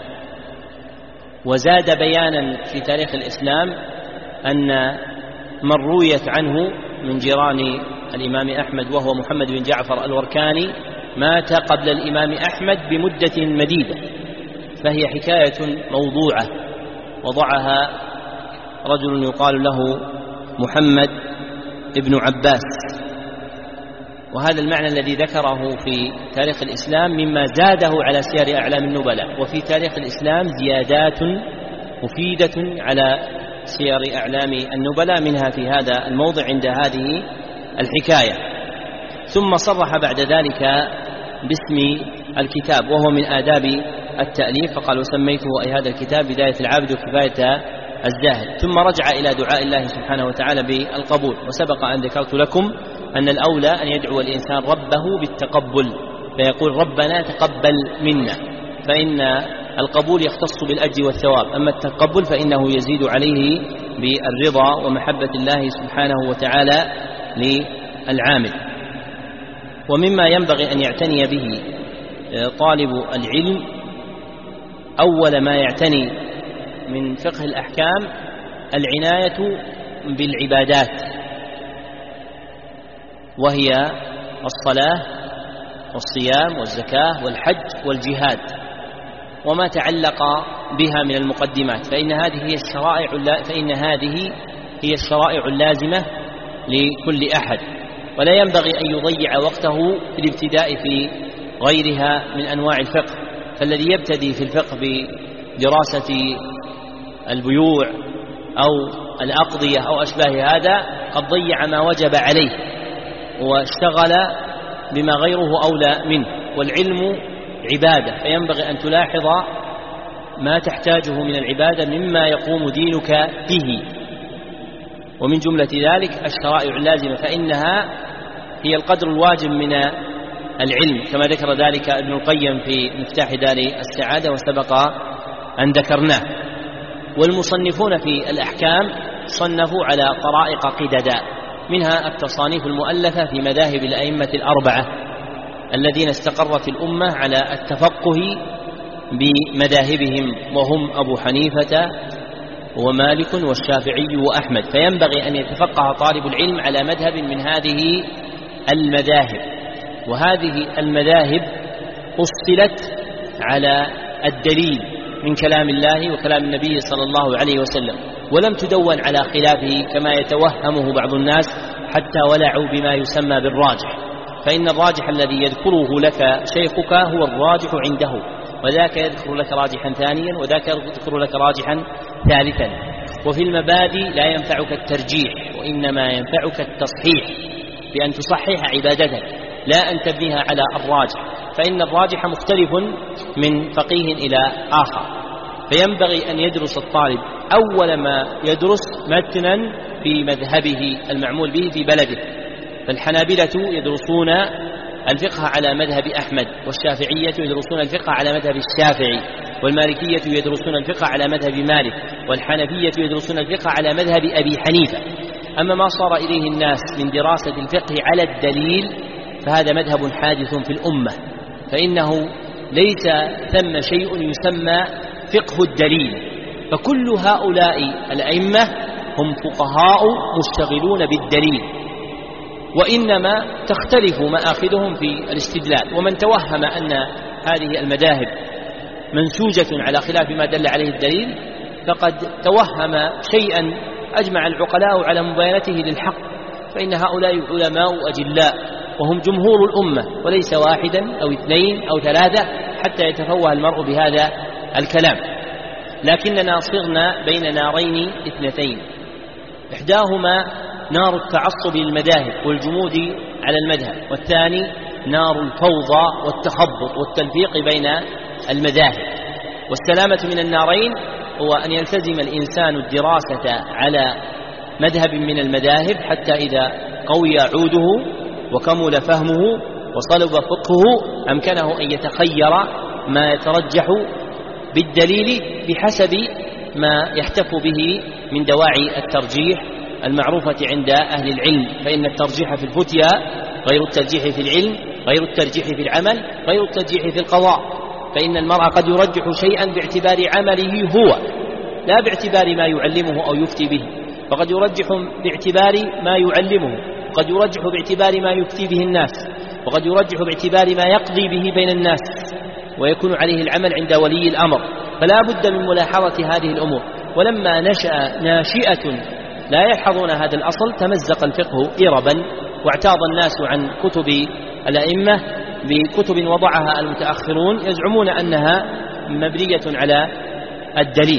وزاد بيانا في تاريخ الإسلام أن من رويت عنه من جيران الإمام أحمد وهو محمد بن جعفر الوركاني مات قبل الإمام أحمد بمدة مديدة، فهي حكاية موضوعة وضعها رجل يقال له محمد ابن عباس. وهذا المعنى الذي ذكره في تاريخ الإسلام مما زاده على سير أعلام النبلاء. وفي تاريخ الإسلام زيادات مفيدة على سير أعلام النبلاء، منها في هذا الموضع عند هذه الحكاية. ثم صرح بعد ذلك باسم الكتاب وهو من آداب التأليف، فقال وسميته أي هذا الكتاب بداية العابد وكفاية الزاهد. ثم رجع إلى دعاء الله سبحانه وتعالى بالقبول. وسبق أن ذكرت لكم أن الأولى أن يدعو الإنسان ربه بالتقبل، فيقول ربنا تقبل منا، فإن القبول يختص بالأجر والثواب، أما التقبل فإنه يزيد عليه بالرضا ومحبة الله سبحانه وتعالى للعامل. ومما ينبغي أن يعتني به طالب العلم أول ما يعتني من فقه الأحكام العناية بالعبادات، وهي الصلاة والصيام والزكاة والحج والجهاد وما تعلق بها من المقدمات، فإن هذه هي الشرائع اللازمة لكل أحد، ولا ينبغي أن يضيع وقته في الابتداء في غيرها من أنواع الفقه. فالذي يبتدي في الفقه بدراسة البيوع أو الأقضية أو أشباه هذا قد ضيع ما وجب عليه واشتغل بما غيره أولى منه. والعلم عبادة، فينبغي أن تلاحظ ما تحتاجه من العبادة مما يقوم دينك به، ومن جملة ذلك الشرائع اللازمة، فإنها هي القدر الواجب من العلم كما ذكر ذلك ابن القيم في مفتاح دار السعادة وسبق أن ذكرناه. والمصنفون في الأحكام صنفوا على طرائق قددا، منها التصانيف المؤلفة في مذاهب الأئمة الأربعة الذين استقرت الأمة على التفقه بمذاهبهم، وهم أبو حنيفة ومالك والشافعي وأحمد، فينبغي أن يتفقه طالب العلم على مذهب من هذه المذاهب. وهذه المذاهب أصلت على الدليل من كلام الله وكلام النبي صلى الله عليه وسلم، ولم تدون على خلافه كما يتوهمه بعض الناس حتى ولعوا بما يسمى بالراجح، فإن الراجح الذي يذكره لك شيخك هو الراجح عنده، وذاك يذكر لك راجحا ثانيا وذاك يذكر لك راجحا ثالثا. وفي المبادئ لا ينفعك الترجيح، وإنما ينفعك التصحيح، بأن تصحح عبادتك لا أن تبنيها على الراجح، فإن الراجح مختلف من فقيه إلى آخر. فينبغي أن يدرس الطالب أول ما يدرس متنا في مذهبه المعمول به في بلده، فالحنابلة يدرسون الفقه على مذهب أحمد، والشافعية يدرسون الفقه على مذهب الشافعي، والمالكية يدرسون الفقه على مذهب مالك، والحنفية يدرسون الفقه على مذهب أبي حنيفة. أما ما صار إليه الناس من دراسة الفقه على الدليل فهذا مذهب حادث في الأمة، فإنه ليس ثم شيء يسمى فقه الدليل، فكل هؤلاء الأئمة هم فقهاء مشتغلون بالدليل، وإنما تختلف مآخذهم في الاستدلال. ومن توهم أن هذه المذاهب منسوجة على خلاف ما دل عليه الدليل فقد توهم شيئا أجمع العقلاء على مباينته للحق، فإن هؤلاء علماء أجلاء وهم جمهور الأمة، وليس واحدا أو اثنين أو ثلاثة حتى يتفوه المرء بهذا الكلام. لكننا صرنا بين نارين اثنتين، إحداهما نار التعصب للمذاهب والجمود على المذهب، والثاني نار الفوضى والتخبط والتلفيق بين المذاهب. والسلامة من النارين هو أن يلتزم الإنسان الدراسة على مذهب من المذاهب حتى إذا قوي عوده وكمل فهمه وصلب فقهه أمكنه أن يتخير ما يترجح بالدليل بحسب ما يحتف به من دواعي الترجيح المعروفة عند أهل العلم، فإن الترجيح في الفتيا غير الترجيح في العلم، غير الترجيح في العمل، غير الترجيح في القضاء، فإن المرء قد يرجح شيئا باعتبار عمله هو لا باعتبار ما يعلمه أو يفتي به، وقد يرجح باعتبار ما يعلمه، وقد يرجح باعتبار ما يفتي به الناس، وقد يرجح باعتبار ما يقضي به بين الناس ويكون عليه العمل عند ولي الأمر. فلا بد من ملاحظة هذه الأمور. ولما نشأ ناشئة لا يلحظون هذا الأصل تمزق الفقه إربا، واعتاض الناس عن كتب الأئمة بكتب وضعها المتأخرون يزعمون أنها مبنية على الدليل.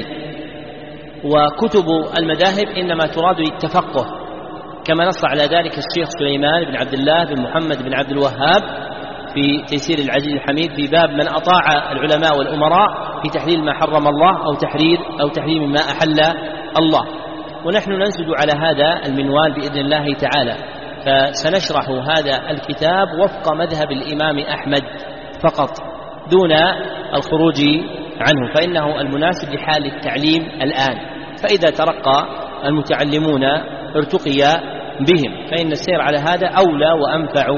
وكتب المذاهب إنما تراد للتفقه، كما نص على ذلك الشيخ سليمان بن عبد الله بن محمد بن عبد الوهاب في تيسير العزيز الحميد في باب من أطاع العلماء والأمراء في تحليل ما حرم الله أو تحريم ما أحل الله. ونحن ننسد على هذا المنوال بإذن الله تعالى، فسنشرح هذا الكتاب وفق مذهب الإمام أحمد فقط دون الخروج عنه، فإنه المناسب لحال التعليم الآن. فإذا ترقى المتعلمون ارتقي بهم، فإن السير على هذا أولى وأنفع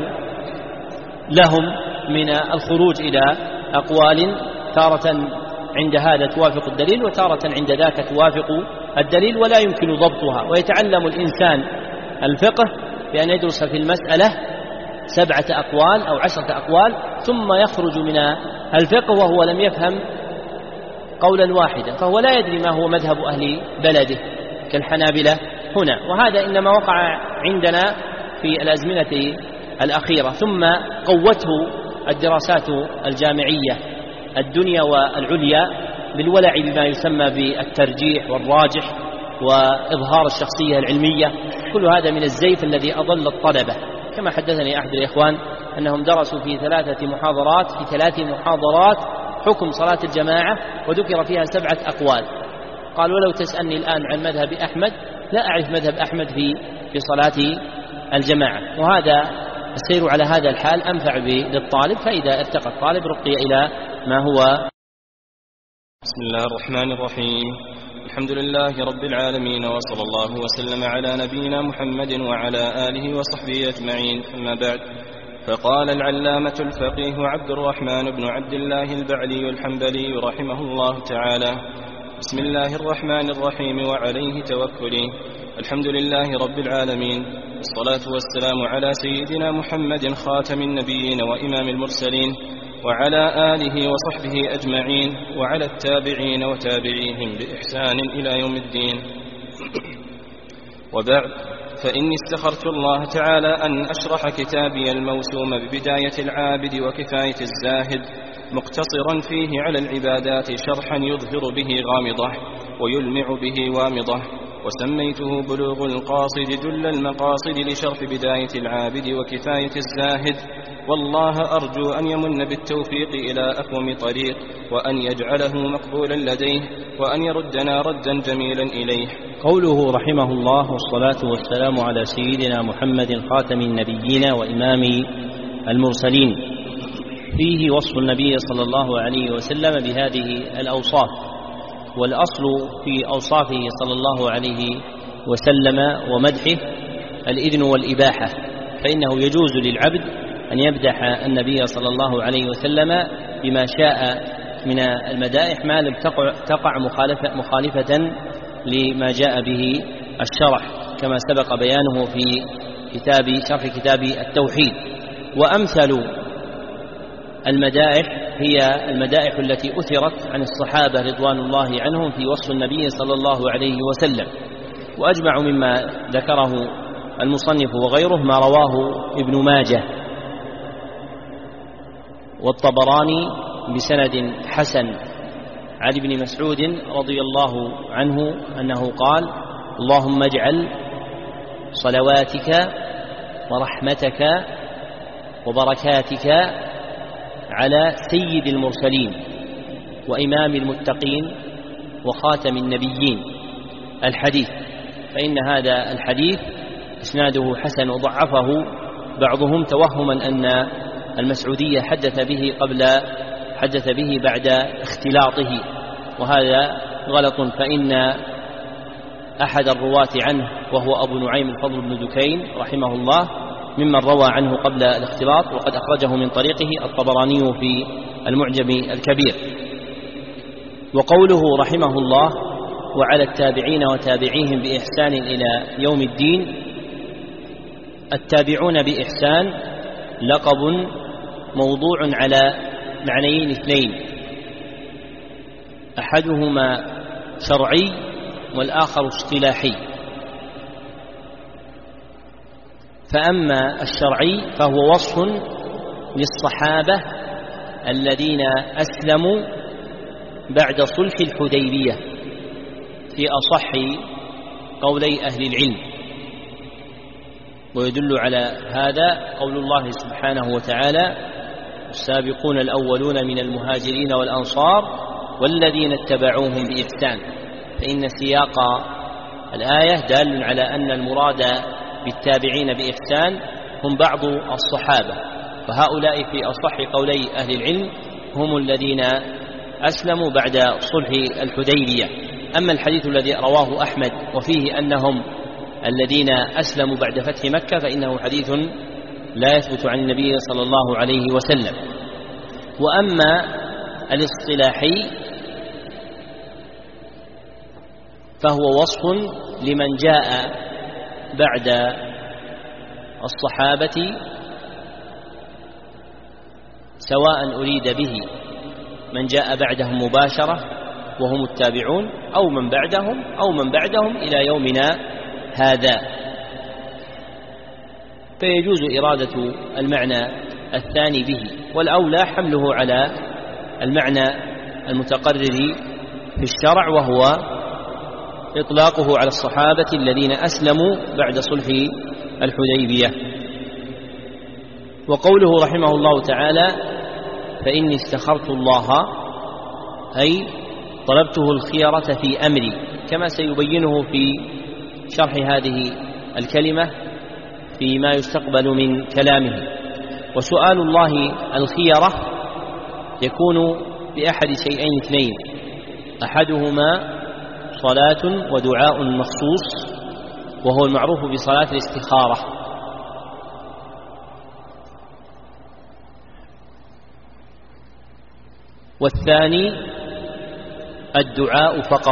لهم من الخروج إلى أقوال تارة عند هذا توافق الدليل وتارة عند ذاك توافق الدليل ولا يمكن ضبطها. ويتعلم الإنسان الفقه بأن يدرس في المسألة 7 أقوال أو 10 أقوال، ثم يخرج من الفقه وهو لم يفهم قولا واحدا، فهو لا يدري ما هو مذهب أهل بلده كالحنابلة هنا. وهذا إنما وقع عندنا في الأزمنة الأخيرة، ثم قوته الدراسات الجامعية الدنيا والعليا بالولع بما يسمى بالترجيح والراجح وإظهار الشخصية العلمية. كل هذا من الزيف الذي أضل الطلبة. كما حدثني أحد الإخوان أنهم درسوا في 3 محاضرات حكم صلاة الجماعة وذكر فيها 7 أقوال. قال ولو تسألني الآن عن مذهب أحمد لا أعرف مذهب أحمد في صلاة الجماعة. وهذا السير على هذا الحال أنفع للطالب، فإذا ارتقى الطالب رقي إلى ما هو. بسم الله الرحمن الرحيم. الحمد لله رب العالمين، وصلى الله وسلم على نبينا محمد وعلى آله وصحبه أجمعين، أما بعد. فقال العلامة الفقيه عبد الرحمن بن عبد الله البعلي الحنبلي رحمه الله تعالى: بسم الله الرحمن الرحيم، وعليه توكلي. الحمد لله رب العالمين، والصلاة والسلام على سيدنا محمد خاتم النبيين وإمام المرسلين، وعلى آله وصحبه أجمعين، وعلى التابعين وتابعيهم بإحسان إلى يوم الدين. وبعد، فإني استخرت الله تعالى أن أشرح كتابي الموسوم ببداية العابد وكفاية الزاهد، مقتصرا فيه على العبادات شرحا يظهر به غامضة ويلمع به وامضة، وسميته بلوغ القاصد جل المقاصد لشرح بداية العابد وكفاية الزاهد. والله أرجو أن يمن بالتوفيق إلى أقوم طريق، وأن يجعله مقبولا لديه، وأن يردنا ردا جميلا إليه. قوله رحمه الله: والصلاة والسلام على سيدنا محمد خاتم النبيين وإمام المرسلين، فيه وصف النبي صلى الله عليه وسلم بهذه الأوصاف. والأصل في أوصافه صلى الله عليه وسلم ومدحه الإذن والإباحة، فإنه يجوز للعبد أن يمدح النبي صلى الله عليه وسلم بما شاء من المدائح ما لم تقع مخالفة لما جاء به الشرع، كما سبق بيانه في شرح كتاب التوحيد. وأمثل المدائح هي المدائح التي أثرت عن الصحابة رضوان الله عنهم في وصف النبي صلى الله عليه وسلم. وأجمع مما ذكره المصنف وغيره ما رواه ابن ماجه والطبراني بسند حسن عن ابن مسعود رضي الله عنه أنه قال: اللهم اجعل صلواتك ورحمتك وبركاتك على سيد المرسلين وإمام المتقين وخاتم النبيين. الحديث. فإن هذا الحديث إسناده حسن، وضعفه بعضهم توهما أن المسعودية حدث به بعد اختلاطه، وهذا غلط. فإن أحد الرواة عنه وهو أبو نعيم الفضل بن دكين رحمه الله ممن روى عنه قبل الاختلاط، وقد أخرجه من طريقه الطبراني في المعجم الكبير. وقوله رحمه الله: وعلى التابعين وتابعيهم بإحسان إلى يوم الدين. التابعون بإحسان لقب موضوع على معنيين اثنين، أحدهما شرعي والآخر اصطلاحي. فأما الشرعي فهو وصف للصحابة الذين أسلموا بعد صلح الحديبية في أصح قولي أهل العلم. ويدل على هذا قول الله سبحانه وتعالى: السابقون الأولون من المهاجرين والأنصار والذين اتبعوهم بإحسان. فإن سياق الآية دال على أن المراد بالتابعين بإحسان هم بعض الصحابة، فهؤلاء في أصح قولي أهل العلم هم الذين أسلموا بعد صلح الحديبية. أما الحديث الذي رواه أحمد وفيه أنهم الذين أسلموا بعد فتح مكة فإنه حديث لا يثبت عن النبي صلى الله عليه وسلم. وأما الاصطلاحي فهو وصف لمن جاء بعد الصحابة، سواء أريد به من جاء بعدهم مباشرة وهم التابعون، أو من بعدهم إلى يومنا هذا، فيجوز إرادة المعنى الثاني به، والأولى حمله على المعنى المتقرر في الشرع، وهو إطلاقه على الصحابة الذين أسلموا بعد صلح الحديبية. وقوله رحمه الله تعالى: فإني استخرت الله، أي طلبته الخيرة في أمري، كما سيبينه في شرح هذه الكلمة فيما يستقبل من كلامه. وسؤال الله الخيرة يكون بأحد شيئين اثنين: أحدهما صلاة ودعاء مخصوص، وهو المعروف بصلاة الاستخارة، والثاني الدعاء فقط.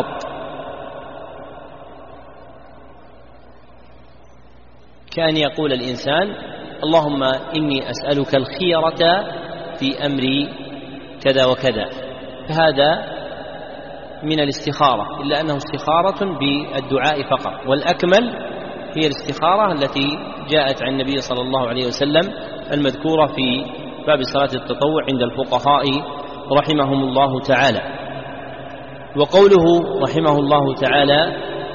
كأن يقول الإنسان: اللهم إني أسألك الخيرة في أمري كذا وكذا، فهذا من الاستخارة، إلا أنه استخارة بالدعاء فقط. والأكمل هي الاستخارة التي جاءت عن النبي صلى الله عليه وسلم المذكورة في باب صلاة التطوع عند الفقهاء رحمهم الله تعالى. وقوله رحمه الله تعالى: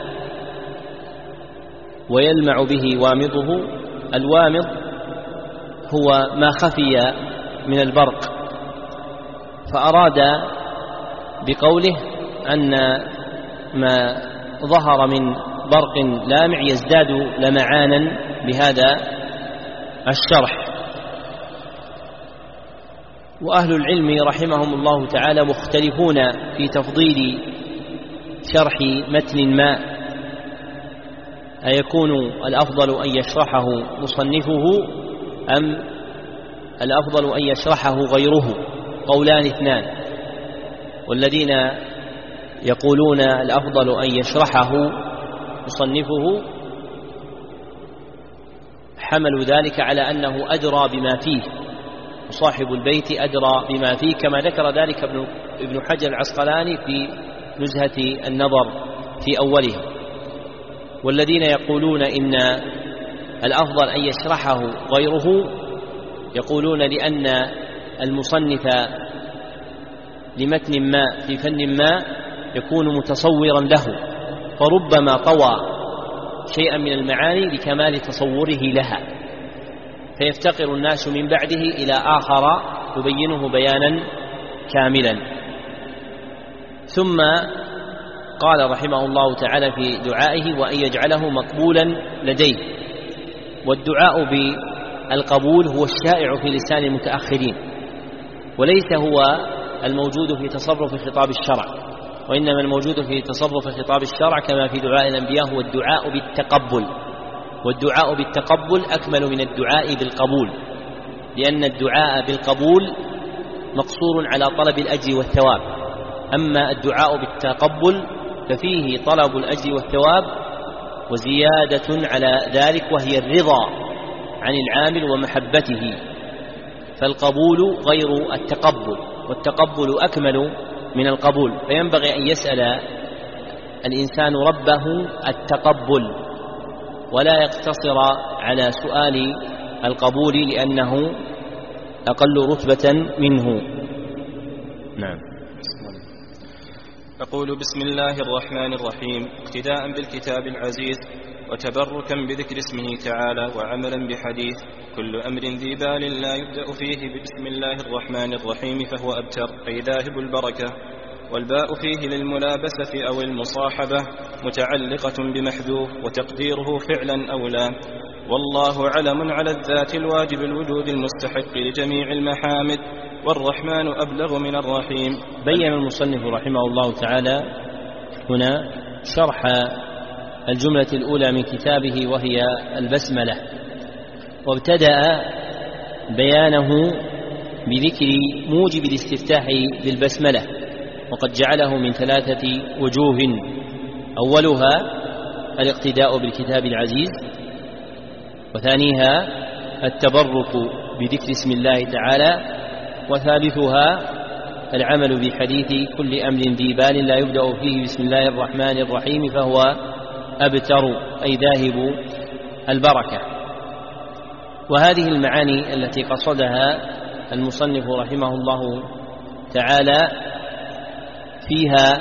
ويلمع به وامضه، الوامض هو ما خفي من البرق، فأراد بقوله أن ما ظهر من برق لامع يزداد لمعانا بهذا الشرح. وأهل العلم رحمهم الله تعالى مختلفون في تفضيل شرح متن ما، أيكون الأفضل أن يشرحه مصنفه أم الأفضل أن يشرحه غيره؟ قولان اثنان، والذين يقولون الأفضل أن يشرحه مصنفه حملوا ذلك على أنه أدرى بما فيه، وصاحب البيت أدرى بما فيه، كما ذكر ذلك ابن حجر العسقلاني في نزهة النظر في أوله. والذين يقولون إن الأفضل أن يشرحه غيره يقولون لأن المصنف لمتن ما في فن ما يكون متصورا له، فربما طوى شيئا من المعاني لكمال تصوره لها، فيفتقر الناس من بعده إلى آخر يبينه بيانا كاملا. ثم قال رحمه الله تعالى في دعائه: وأن يجعله مقبولا لديه. والدعاء بالقبول هو الشائع في لسان المتأخرين، وليس هو الموجود في تصرف خطاب الشرع، وإنما الموجود في تصرف خطاب الشرع كما في دعاء الأنبياء هو الدعاء بالتقبل. والدعاء بالتقبل أكمل من الدعاء بالقبول، لأن الدعاء بالقبول مقصور على طلب الأجر والثواب، أما الدعاء بالتقبل ففيه طلب الأجر والثواب وزيادة على ذلك، وهي الرضا عن العامل ومحبته، فالقبول غير التقبل، والتقبل أكمل من القبول. فينبغي أن يسأل الإنسان ربه التقبل، ولا يقتصر على سؤال القبول لأنه أقل رتبة منه. نعم. أقول: بسم الله الرحمن الرحيم، اقتداء بالكتاب العزيز وتبركا بذكر اسمه تعالى وعملا بحديث: كل أمر ذي بال لا يبدأ فيه ببسم الله الرحمن الرحيم فهو أبتر، أي ذاهب البركة. والباء فيه للملابسة أو المصاحبة متعلقة بمحذوف، وتقديره فعلا أو لا. والله علم على الذات الواجب الوجود المستحق لجميع المحامد، والرحمن أبلغ من الرحيم. بين المصنف رحمه الله تعالى هنا شرح الجملة الأولى من كتابه وهي البسملة، وابتدأ بيانه بذكر موجب الاستفتاح بالبسملة، وقد جعله من 3 وجوه: أولها الاقتداء بالكتاب العزيز، وثانيها التبرك بذكر اسم الله تعالى، وثالثها العمل بحديث: كل أمر ذي بال لا يبدأ فيه بسم الله الرحمن الرحيم فهو أبتر، أي ذاهب البركة. وهذه المعاني التي قصدها المصنف رحمه الله تعالى فيها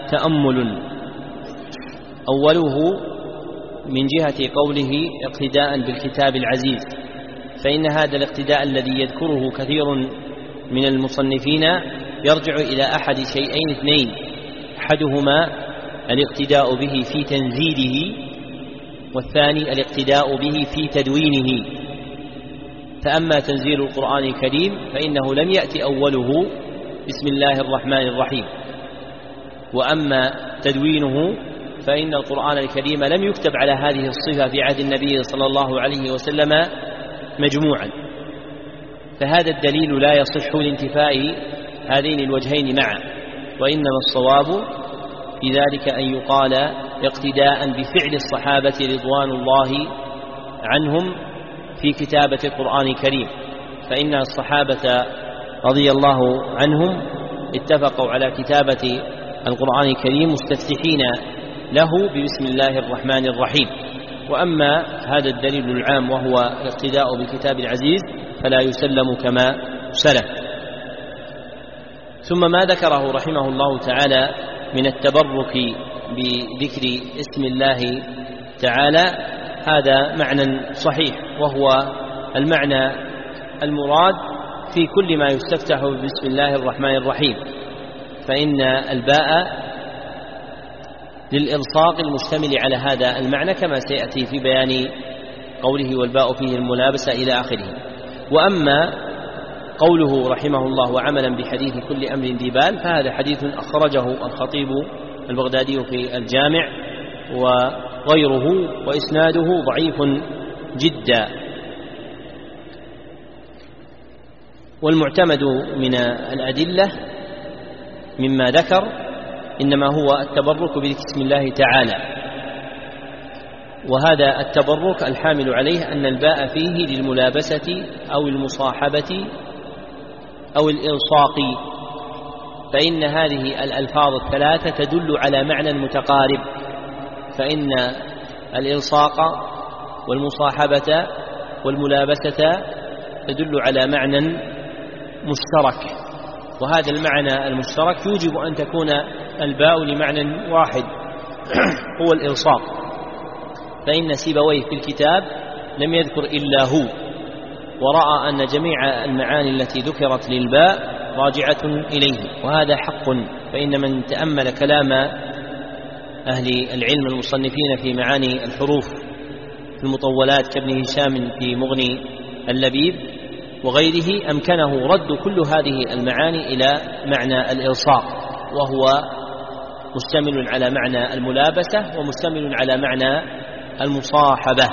تأمل. أوله من جهة قوله اقتداء بالكتاب العزيز، فإن هذا الاقتداء الذي يذكره كثير من المصنفين يرجع إلى أحد شيئين اثنين: أحدهما الاقتداء به في تنزيله، والثاني الاقتداء به في تدوينه. فأما تنزيل القرآن الكريم فإنه لم يأتي أوله بسم الله الرحمن الرحيم، وأما تدوينه فإن القرآن الكريم لم يكتب على هذه الصفة في عهد النبي صلى الله عليه وسلم مجموعا، فهذا الدليل لا يصح لانتفاء هذين الوجهين معا، وإنما الصواب في ذلك أن يقال اقتداء بفعل الصحابة رضوان الله عنهم في كتابة القرآن الكريم، فإن الصحابة رضي الله عنهم اتفقوا على كتابة القرآن الكريم مستفتحين له ببسم الله الرحمن الرحيم. وأما هذا الدليل العام وهو الاقتداء بالكتاب العزيز فلا يسلم كما سلف. ثم ما ذكره رحمه الله تعالى من التبرك بذكر اسم الله تعالى هذا معنى صحيح، وهو المعنى المراد في كل ما يستفتح بسم الله الرحمن الرحيم، فإن الباء للإلصاق المشتمل على هذا المعنى كما سيأتي في بيان قوله والباء فيه الملابسة إلى آخره. وأما قوله رحمه الله وعملا بحديث كل أمر ذي بال فهذا حديث أخرجه الخطيب البغدادي في الجامع وغيره، وإسناده ضعيف جدا. والمعتمد من الأدلة مما ذكر إنما هو التبرك باسم الله تعالى، وهذا التبرك الحامل عليه أن الباء فيه للملابسة أو المصاحبة أو الإلصاق، فإن هذه الألفاظ الثلاثة تدل على معنى متقارب، فإن الإلصاق والمصاحبة والملابسة تدل على معنى مشترك، وهذا المعنى المشترك يوجب أن تكون الباء لمعنى واحد هو الإلصاق، فإن سيبويه في الكتاب لم يذكر إلا هو، ورأى أن جميع المعاني التي ذكرت للباء راجعة إليه، وهذا حق. فإن من تأمل كلام أهل العلم المصنفين في معاني الحروف في المطولات كابن هشام في مغني اللبيب وغيره أمكنه رد كل هذه المعاني إلى معنى الإلصاق، وهو مشتمل على معنى الملابسة ومشتمل على معنى المصاحبة.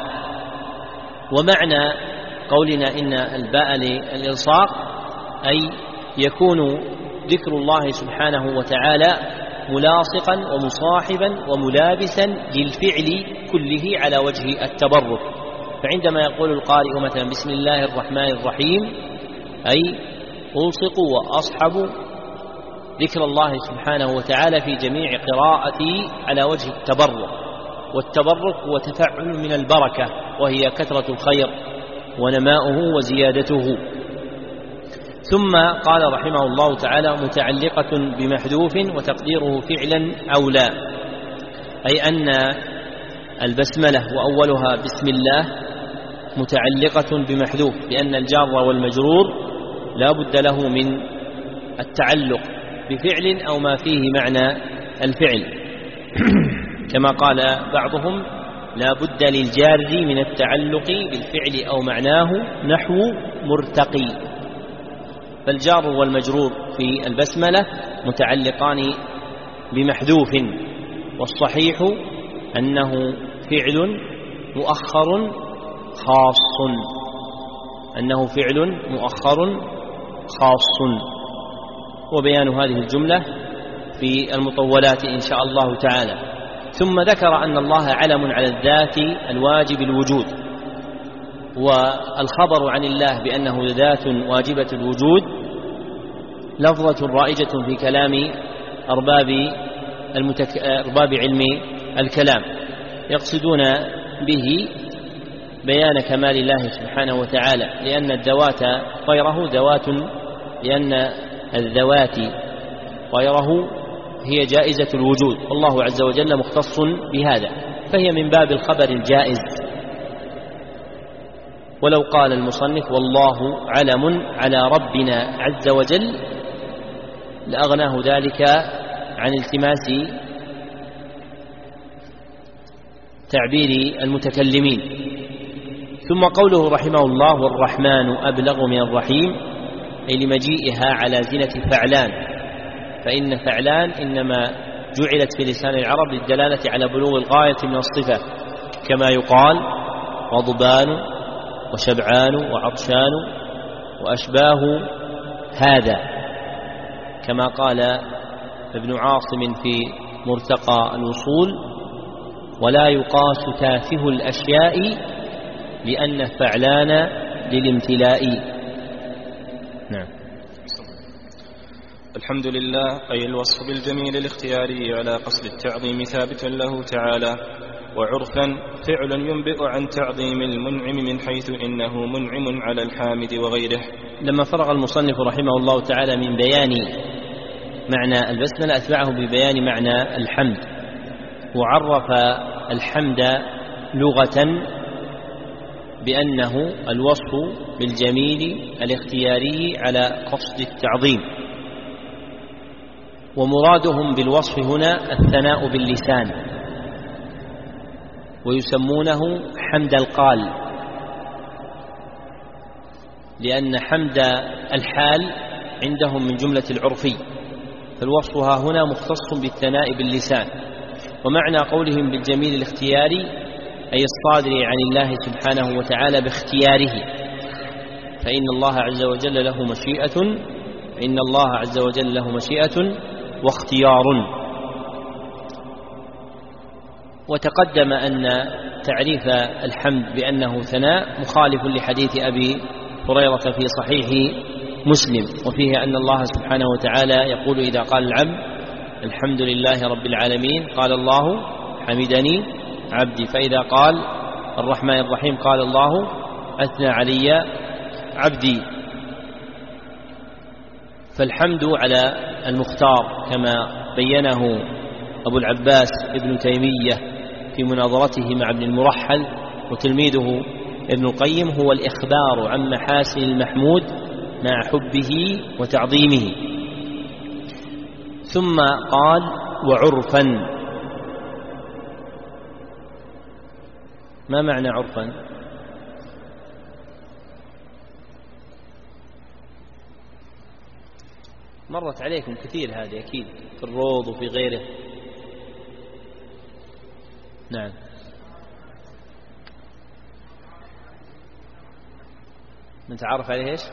ومعنى قولنا إن الباء للإلصاق أي يكون ذكر الله سبحانه وتعالى ملاصقا ومصاحبا وملابسا للفعل كله على وجه التبرك. فعندما يقول القارئ مثلا بسم الله الرحمن الرحيم أي ألصق وأصحب ذكر الله سبحانه وتعالى في جميع قراءتي على وجه التبرك، والتبرك هو تفعل من البركة وهي كثرة الخير ونماؤه وزيادته. ثم قال رحمه الله تعالى متعلقة بمحذوف وتقديره فعلا أو لا، أي أن البسملة وأولها بسم الله متعلقة بمحذوف، لأن الجار والمجرور لا بد له من التعلق بفعل أو ما فيه معنى الفعل كما قال بعضهم لا بد للجار من التعلق بالفعل أو معناه نحو مرتقي. فالجار والمجرور في البسملة متعلقان بمحذوف، والصحيح أنه فعل مؤخر خاص، أنه فعل مؤخر خاص. وبيان هذه الجملة في المطولات إن شاء الله تعالى. ثم ذكر أن الله علم على الذات الواجب الوجود، والخبر عن الله بأنه ذات واجبة الوجود لفظة رائجة في كلام أرباب علم الكلام، يقصدون به بيان كمال الله سبحانه وتعالى، لأن الذوات غيره ذوات، لأن الذوات غيره هي جائزة الوجود، والله عز وجل مختص بهذا، فهي من باب الخبر الجائز. ولو قال المصنف والله علم على ربنا عز وجل لأغناه ذلك عن التماس تعبير المتكلمين. ثم قوله رحمه الله والرحمن أبلغ من الرحيم، أي لمجيئها على زنة فعلان، فإن فعلان إنما جعلت في لسان العرب للدلالة على بلوغ الغاية من الصفة، كما يقال غضبان وشبعان وعطشان وأشباه هذا، كما قال ابن عاصم في مرتقى الوصول ولا يقاس تافه الأشياء لأن فعلان للامتلاء. نعم. الحمد لله، أي الوصف بالجميل الاختياري على قصد التعظيم ثابت له تعالى، وعرفا فعل ينبئ عن تعظيم المنعم من حيث إنه منعم على الحامد وغيره. لما فرغ المصنف رحمه الله تعالى من بيان معنى البسملة أتبعه ببيان معنى الحمد، وعرف الحمد لغة بأنه الوصف بالجميل الاختياري على قصد التعظيم، ومرادهم بالوصف هنا الثناء باللسان، ويسمونه حمد القال، لأن حمد الحال عندهم من جملة العرفي، فالوصف ها هنا مختص بالثناء باللسان. ومعنى قولهم بالجميل الاختياري أي الصادر عن الله سبحانه وتعالى باختياره، فإن الله عز وجل له مشيئة واختيار. وتقدم أن تعريف الحمد بأنه ثناء مخالف لحديث أبي هريرة في صحيح مسلم، وفيه أن الله سبحانه وتعالى يقول إذا قال العبد الحمد لله رب العالمين قال الله حمدني عبدي، فإذا قال الرحمن الرحيم قال الله أثنى علي عبدي. فالحمد على المختار كما بينه أبو العباس ابن تيمية في مناظرته مع ابن المرحل وتلميذه ابن القيم هو الإخبار عن محاسن المحمود مع حبه وتعظيمه. ثم قال وعرفا. ما معنى عرفا؟ مرت عليكم كثير هذه أكيد في الروض وفي غيره. نعم. نتعرف عليه إيش؟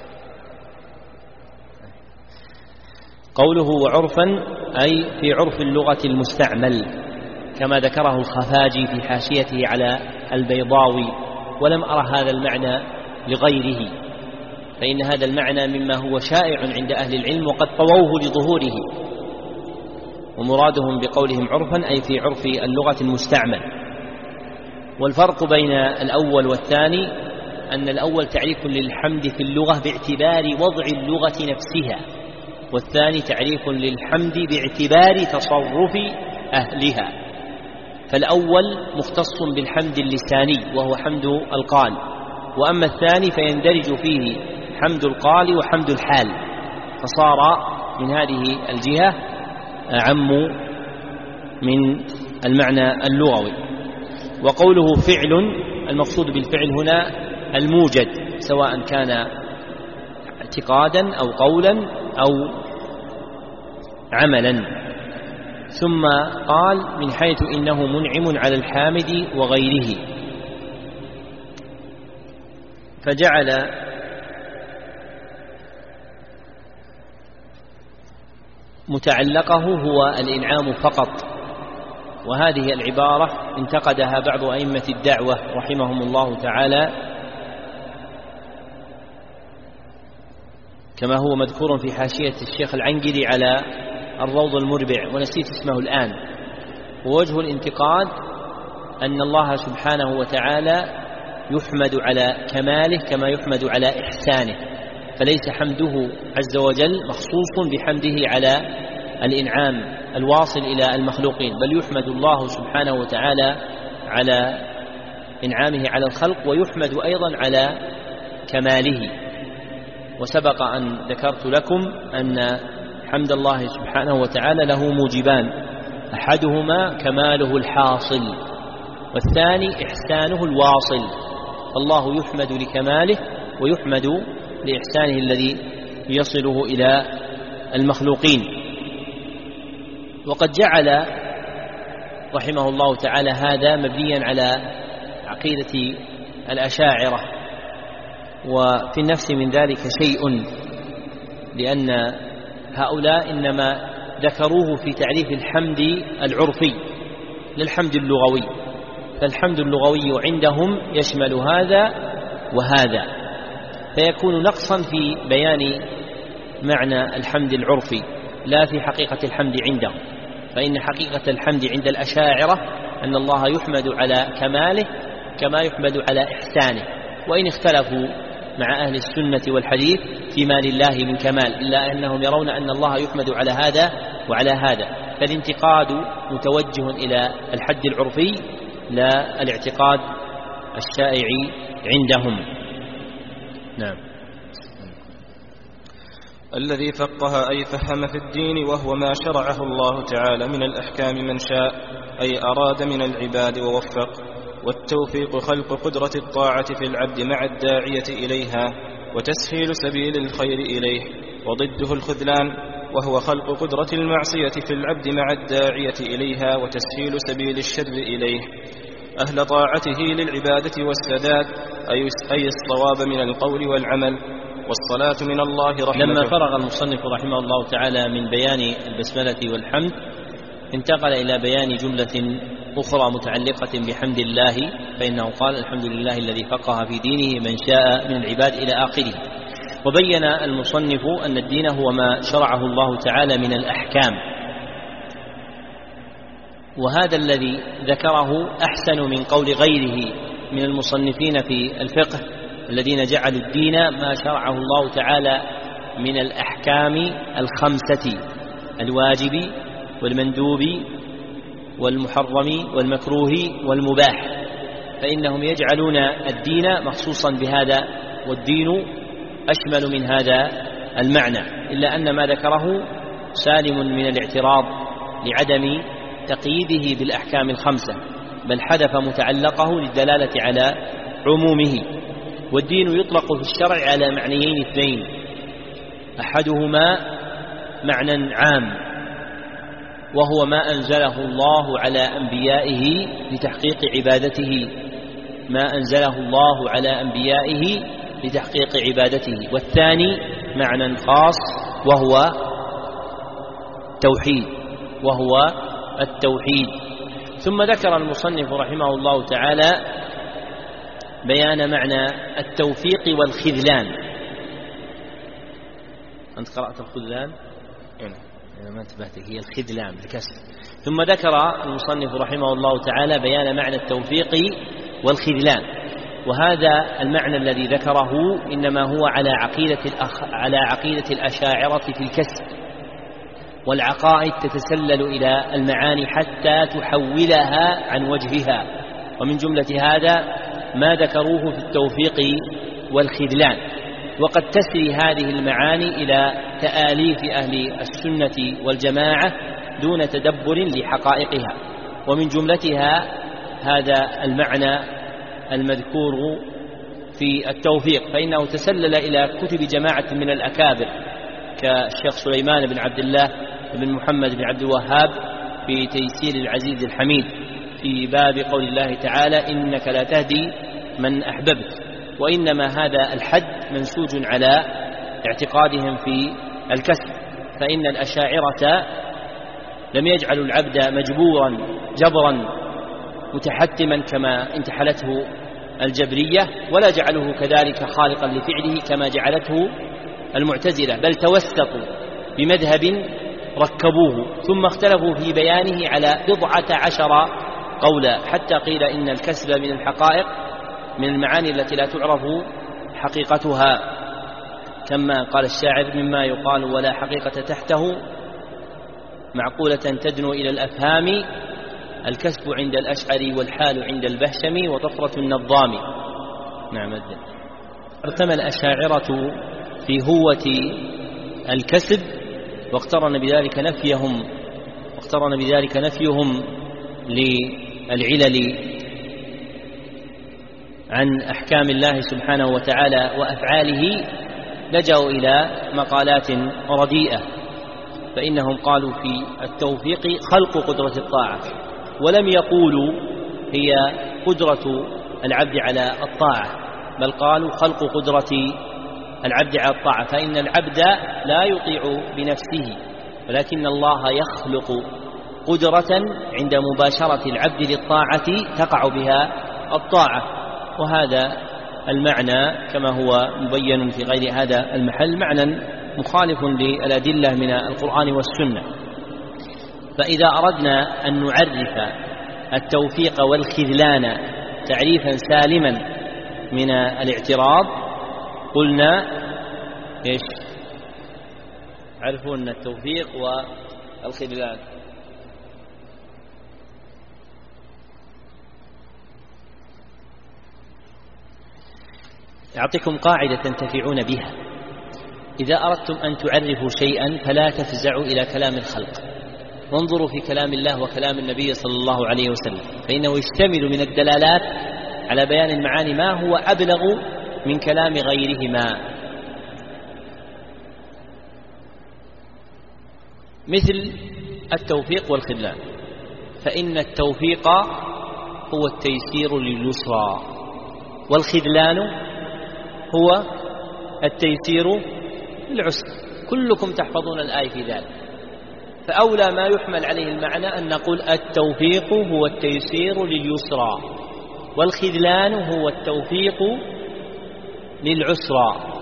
قوله وعرفا أي في عرف اللغة المستعمل، كما ذكره الخفاجي في حاشيته على البيضاوي، ولم أرى هذا المعنى لغيره، فإن هذا المعنى مما هو شائع عند أهل العلم وقد طووه لظهوره. ومرادهم بقولهم عرفا أي في عرف اللغة المستعمل. والفرق بين الأول والثاني أن الأول تعريف للحمد في اللغة باعتبار وضع اللغة نفسها، والثاني تعريف للحمد باعتبار تصرف أهلها. فالأول مختص بالحمد اللساني وهو حمد القال، وأما الثاني فيندرج فيه حمد القال وحمد الحال، فصار من هذه الجهة أعم من المعنى اللغوي. وقوله فعل المقصود بالفعل هنا الموجد، سواء كان اعتقادا أو قولا أو عملا. ثم قال من حيث إنه منعم على الحامد وغيره، فجعل متعلقه هو الإنعام فقط. وهذه العبارة انتقدها بعض أئمة الدعوة رحمهم الله تعالى، كما هو مذكور في حاشية الشيخ العنقري على الروض المربع، ونسيت اسمه الآن. ووجه الانتقاد أن الله سبحانه وتعالى يحمد على كماله كما يحمد على إحسانه، فليس حمده عز وجل مخصوص بحمده على الإنعام الواصل إلى المخلوقين، بل يحمد الله سبحانه وتعالى على إنعامه على الخلق، ويحمد أيضا على كماله. وسبق أن ذكرت لكم أن حمد الله سبحانه وتعالى له موجبان: أحدهما كماله الحاصل، والثاني إحسانه الواصل. الله يحمد لكماله ويحمد لإحسانه الذي يصله إلى المخلوقين. وقد جعل رحمه الله تعالى هذا مبنيا على عقيدة الأشاعرة، وفي النفس من ذلك شيء، لأن هؤلاء إنما ذكروه في تعريف الحمد العرفي للحمد اللغوي، فالحمد اللغوي عندهم يشمل هذا وهذا، فيكون نقصا في بيان معنى الحمد العرفي لا في حقيقة الحمد عندهم. فإن حقيقة الحمد عند الأشاعرة أن الله يحمد على كماله كما يحمد على إحسانه، وإن اختلفوا مع أهل السنة والحديث فيما لله من كمال، إلا أنهم يرون أن الله يحمد على هذا وعلى هذا، فالانتقاد متوجه إلى الحد العرفي لا الاعتقاد الشائع عندهم. نعم. الذي فقه أي فهم في الدين، وهو ما شرعه الله تعالى من الأحكام من شاء، أي أراد من العباد ووفق. والتوفيق خلق قدرة الطاعة في العبد مع الداعية إليها، وتسهيل سبيل الخير إليه، وضده الخذلان، وهو خلق قدرة المعصية في العبد مع الداعية إليها، وتسهيل سبيل الشر إليه. أهل طاعته للعبادة والسداد، أي الصواب من القول والعمل، والصلاة من الله رحمته. لما فرغ المصنف رحمه الله تعالى من بيان البسملة والحمد، انتقل إلى بيان جملة أخرى متعلقة بحمد الله، فإنه قال: الحمد لله الذي فقه في دينه من شاء من العباد إلى آخره. وبين المصنف أن الدين هو ما شرعه الله تعالى من الأحكام، وهذا الذي ذكره أحسن من قول غيره من المصنفين في الفقه الذين جعلوا الدين ما شرعه الله تعالى من الأحكام الخمسة: الواجب والمندوب والمحرم والمكروه والمباح، فإنهم يجعلون الدين مخصوصا بهذا، والدين أشمل من هذا المعنى، إلا أن ما ذكره سالم من الاعتراض لعدم تقييده بالأحكام الخمسة، بل حذف متعلقه للدلالة على عمومه. والدين يطلق في الشرع على معنيين اثنين: أحدهما معنى عام، وهو ما أنزله الله على أنبيائه لتحقيق عبادته، ما أنزله الله على أنبيائه لتحقيق عبادته. والثاني معنى خاص وهو التوحيد. ثم ذكر المصنف رحمه الله تعالى بيان معنى التوفيق والخذلان. أنت قرأت الخذلان؟ أنا ما انتبهت، هي الخذلان بالكسر. ثم ذكر المصنف رحمه الله تعالى بيان معنى التوفيق والخذلان، وهذا المعنى الذي ذكره إنما هو على عقيدة الأشاعرة في الكسر، والعقائد تتسلل إلى المعاني حتى تحولها عن وجهها، ومن جملة هذا ما ذكروه في التوفيق والخذلان. وقد تسري هذه المعاني إلى تآليف أهل السنة والجماعة دون تدبر لحقائقها، ومن جملتها هذا المعنى المذكور في التوفيق، فإنه تسلل إلى كتب جماعة من الأكابر كالشيخ سليمان بن عبد الله بن محمد بن عبد الوهاب في تيسير العزيز الحميد في باب قول الله تعالى: إنك لا تهدي من أحببت. وإنما هذا الحد منسوج على اعتقادهم في الكسر، فإن الأشاعرة لم يجعلوا العبد مجبورا جبرا متحتما كما انتحلته الجبرية، ولا جعلوه كذلك خالقا لفعله كما جعلته المعتزلة، بل توسطوا بمذهب ركبوه، ثم اختلفوا في بيانه على 11 قولا، حتى قيل إن الكسب من الحقائق من المعاني التي لا تعرف حقيقتها، كما قال الشاعر: مما يقال ولا حقيقة تحته معقولة تدنو إلى الأفهام، الكسب عند الأشعري والحال عند البهشمي وطفرة النظام. نعم. ارتمى الأشاعرة في هوة الكسب واقترن بذلك نفيهم للعلل عن أحكام الله سبحانه وتعالى وأفعاله، لجأوا إلى مقالات رديئة، فإنهم قالوا في التوفيق خلق قدرة الطاعة، ولم يقولوا هي قدرة العبد على الطاعة، بل قالوا خلق قدرة العبد على الطاعة، فإن العبد لا يطيع بنفسه، ولكن الله يخلق قدرة عند مباشرة العبد للطاعة تقع بها الطاعة. وهذا المعنى كما هو مبين في غير هذا المحل معنى مخالف للأدلة من القرآن والسنة. فإذا أردنا أن نعرف التوفيق والخذلان تعريفا سالما من الاعتراض قلنا إيش؟ عرفوا أن التوفيق والخذلان أعطيكم قاعدة تنتفعون بها: إذا أردتم أن تعرفوا شيئا فلا تفزعوا إلى كلام الخلق، وانظروا في كلام الله وكلام النبي صلى الله عليه وسلم، فإنه يشتمل من الدلالات على بيان المعاني ما هو أبلغ من كلام غيرهما. مثل التوفيق والخذلان، فإن التوفيق هو التيسير لليسرى، والخذلان هو التيسير للعسر. كلكم تحفظون الآية في ذلك، فأولى ما يحمل عليه المعنى أن نقول التوفيق هو التيسير لليسرى، والخذلان هو التوفيق للعسرى.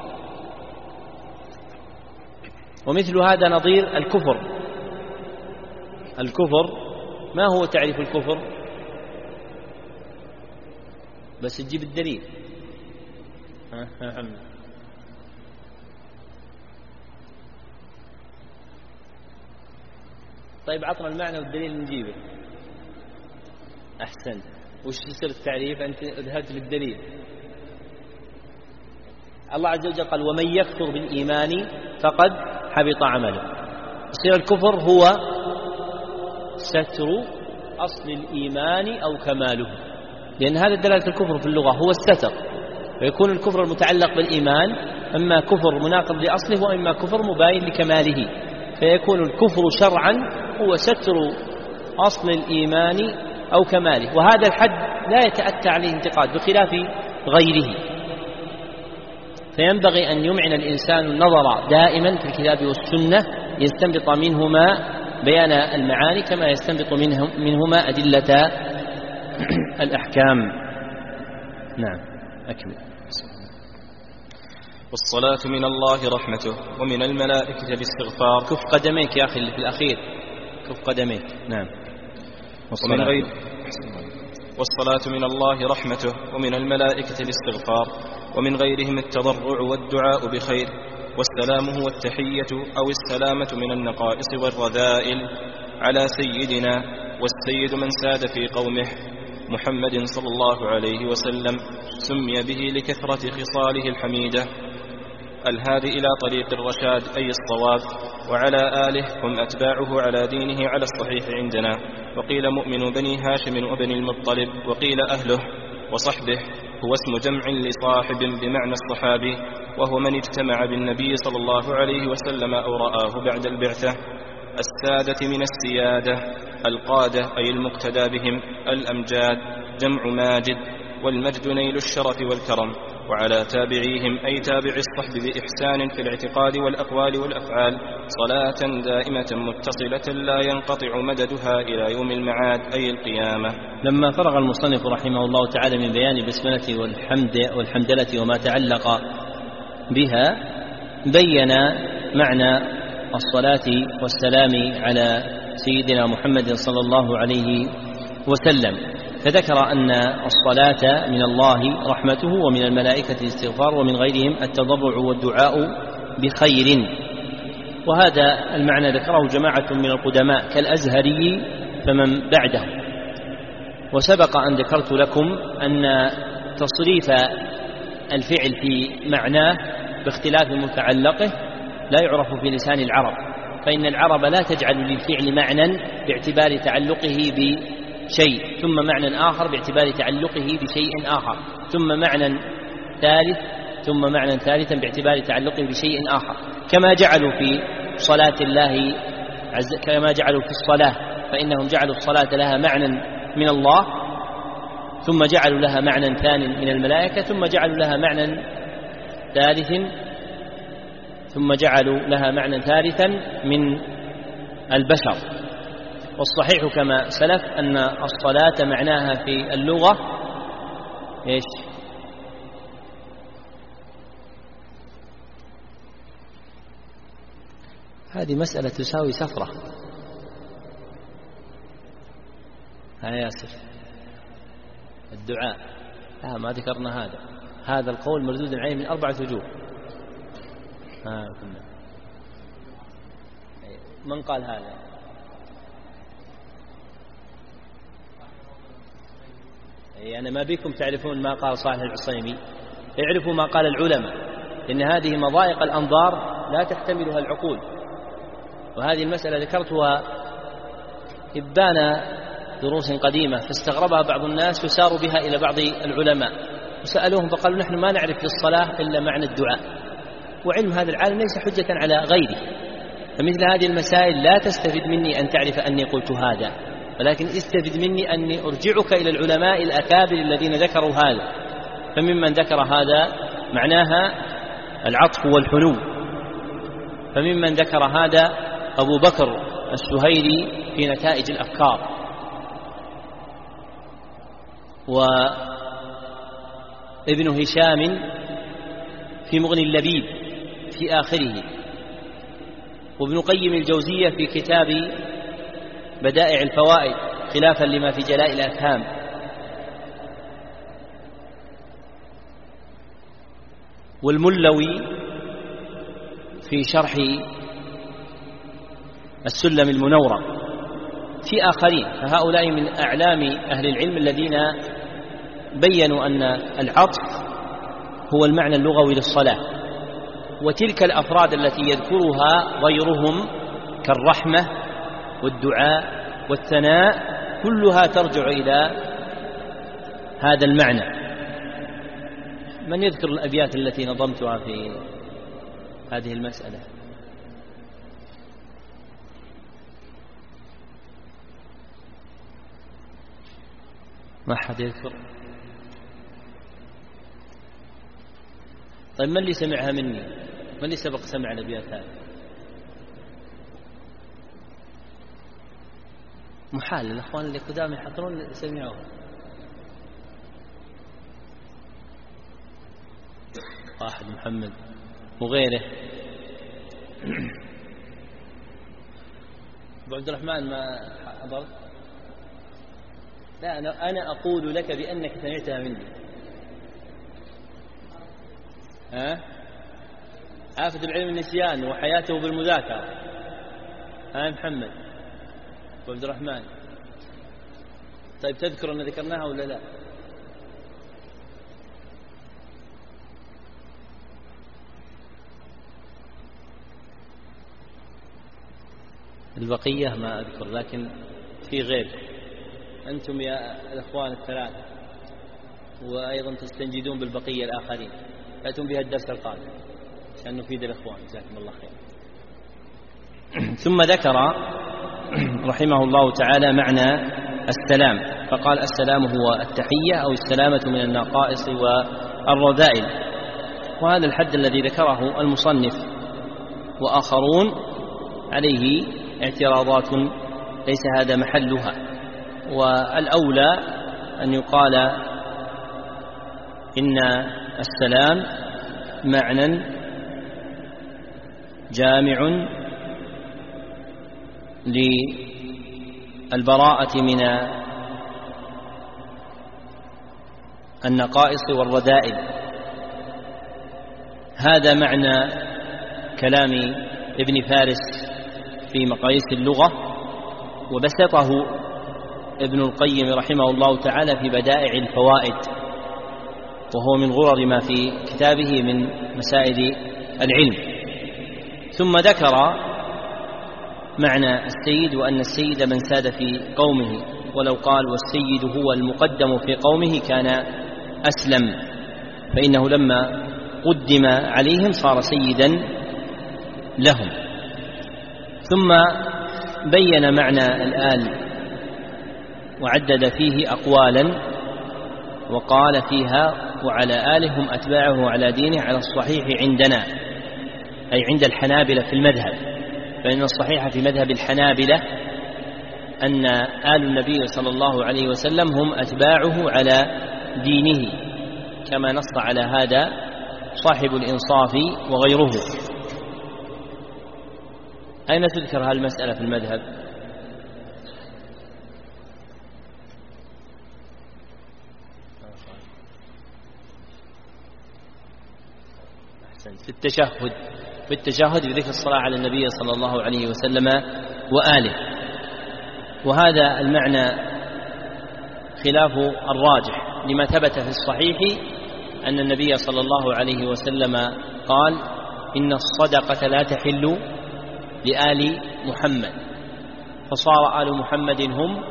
ومثل هذا نظير الكفر. الكفر ما هو تعريف الكفر؟ بس تجيب الدليل. طيب عطنا المعنى والدليل نجيبه. أحسن. وش يصير التعريف؟ أنت ذهبت للدليل. الله عز وجل قال: ومن يكفر بالإيمان فقد حبط عمله. يصير الكفر هو ستر أصل الإيمان أو كماله، لأن هذا دلالة الكفر في اللغة هو الستر، فيكون الكفر المتعلق بالإيمان إما كفر مناقض لأصله وإما كفر مباين لكماله، فيكون الكفر شرعا هو ستر أصل الإيمان أو كماله، وهذا الحد لا يتأتى عليه انتقاد بخلاف غيره. فينبغي أن يمعن الإنسان النظر دائما في الكتاب والسنة يستنبط منهما بيان المعاني كما يستنبط منهما أدلة الأحكام. نعم أكمل. والصلاة من الله رحمته ومن الملائكة الاستغفار. كف قدميك يا أخي اللي في الأخير، كف قدميك. نعم. والصلاة من الله رحمته ومن الملائكة الاستغفار، ومن غيرهم التضرع والدعاء بخير، والسلام هو التحية أو السلامة من النقائص والرذائل على سيدنا، والسيد من ساد في قومه محمد صلى الله عليه وسلم، سمي به لكثرة خصاله الحميدة، الهادي إلى طريق الرشاد أي الصواب، وعلى آله هم أتباعه على دينه على الصحيح عندنا، وقيل مؤمن بني هاشم وبني المطلب، وقيل أهله وصحبه، هو اسم جمع لصاحب بمعنى الصحابي، وهو من اجتمع بالنبي صلى الله عليه وسلم أو رآه بعد البعثة. السادة من السيادة، القادة أي المقتدى بهم، الأمجاد جمع ماجد، والمجد نيل الشرف والكرم، وعلى تابعيهم أي تابع الصحب بإحسان في الاعتقاد والأقوال والأفعال، صلاة دائمة متصلة لا ينقطع مددها إلى يوم المعاد أي القيامة. لما فرغ المصنف رحمه الله تعالى من بيان البسملة والحمدلة وما تعلق بها، بين معنى الصلاة والسلام على سيدنا محمد صلى الله عليه وسلم، فذكر أن الصلاة من الله رحمته ومن الملائكة الاستغفار ومن غيرهم التضرع والدعاء بخير. وهذا المعنى ذكره جماعة من القدماء كالأزهري فمن بعده. وسبق أن ذكرت لكم أن تصريف الفعل في معناه باختلاف متعلقه لا يعرف في لسان العرب، فإن العرب لا تجعل للفعل معنى باعتبار تعلقه بشيء ثم معنى آخر باعتبار تعلقه بشيء آخر ثم معنى ثالث ثم معنى ثالثا باعتبار تعلقه بشيء آخر، كما جعلوا في صلاة الله كما جعلوا في الصلاة، فإنهم جعلوا الصلاة لها معنى من الله ثم جعلوا لها معنى ثاني من الملائكة ثم جعلوا لها معنى ثالث ثم جعلوا لها معنى ثالثا من البشر. والصحيح كما سلف أن الصلاة معناها في اللغة إيش؟ هذه مسألة تساوي سفرة. ها ياسر، الدعاء ما ذكرنا هذا القول مردود عليه من 4 وجوه. من قال هذا؟ أنا ما بيكم تعرفون ما قال صالح العصيمي، اعرفوا ما قال العلماء، إن هذه مضايق الأنظار لا تحتملها العقول. وهذه المسألة ذكرتها إبان دروس قديمة فاستغربها بعض الناس وساروا بها إلى بعض العلماء وسألوهم فقالوا نحن ما نعرف في الصلاة إلا معنى الدعاء، وعلم هذا العالم ليس حجة على غيره. فمثل هذه المسائل لا تستفد مني أن تعرف أني قلت هذا، ولكن استفد مني أني أرجعك إلى العلماء الأكابر الذين ذكروا هذا. فممن ذكر هذا معناها العطف والحنو، فممن ذكر هذا أبو بكر السهيلي في نتائج الأفكار، وابن هشام في مغني اللبيب في آخره، وابن قيم الجوزية في كتاب بدائع الفوائد خلافا لما في جلاء الأفهام، والملوي في شرح السلم المنورة في آخرين. فهؤلاء من أعلام أهل العلم الذين بيّنوا أن العطف هو المعنى اللغوي للصلاة. وتلك الأفراد التي يذكرها غيرهم كالرحمة والدعاء والثناء كلها ترجع إلى هذا المعنى. من يذكر الأبيات التي نظمتها في هذه المسألة؟ ما أحد يذكر؟ طيب من اللي سمعها مني؟ من اللي سبق سمع الأبيات هذه؟ محال، الأخوان اللي قدام يحضرون سمعوها. واحد محمد وغيره. أبو عبد الرحمن ما حضرت؟ لا، أنا أقول لك بأنك سمعتها مني. آفة العلم النسيان وحياته بالمذاكرة. محمد أبو عبد الرحمن، طيب تذكر أن ذكرناها ولا لا؟ البقية ما أذكر، لكن في غير. أنتم يا الأخوان الثلاثة وأيضا تستنجدون بالبقية الآخرين، فأتم بها الدرس القادم عشان نفيد الأخوان. جزاكم الله خير. ثم ذكر رحمه الله تعالى معنى السلام، فقال السلام هو التحية أو السلامة من النقائص والرذائل. وهذا الحد الذي ذكره المصنف وآخرون عليه اعتراضات ليس هذا محلها، والأولى أن يقال إن السلام معنى جامع للبراءة من النقائص والرذائل. هذا معنى كلام ابن فارس في مقاييس اللغة، وبسطه ابن القيم رحمه الله تعالى في بدائع الفوائد، وهو من غرر ما في كتابه من مسائل العلم. ثم ذكر معنى السيد، وأن السيد من ساد في قومه، ولو قال والسيد هو المقدم في قومه كان أسلم، فإنه لما قدم عليهم صار سيدا لهم. ثم بين معنى الآل وعدد فيه أقوالا، وقال فيها وعلى آله هم أتباعه على دينه على الصحيح عندنا، أي عند الحنابلة في المذهب، فإن الصحيح في مذهب الحنابلة أن آل النبي صلى الله عليه وسلم هم أتباعه على دينه، كما نص على هذا صاحب الإنصاف وغيره. أين تذكر هالمسألة في المذهب؟ في التشهد، في التشهد بذكر الصلاة على النبي صلى الله عليه وسلم وآله. وهذا المعنى خلاف الراجح لما ثبت في الصحيح أن النبي صلى الله عليه وسلم قال إن الصدقة لا تحل لآل محمد، فصار آل محمد هم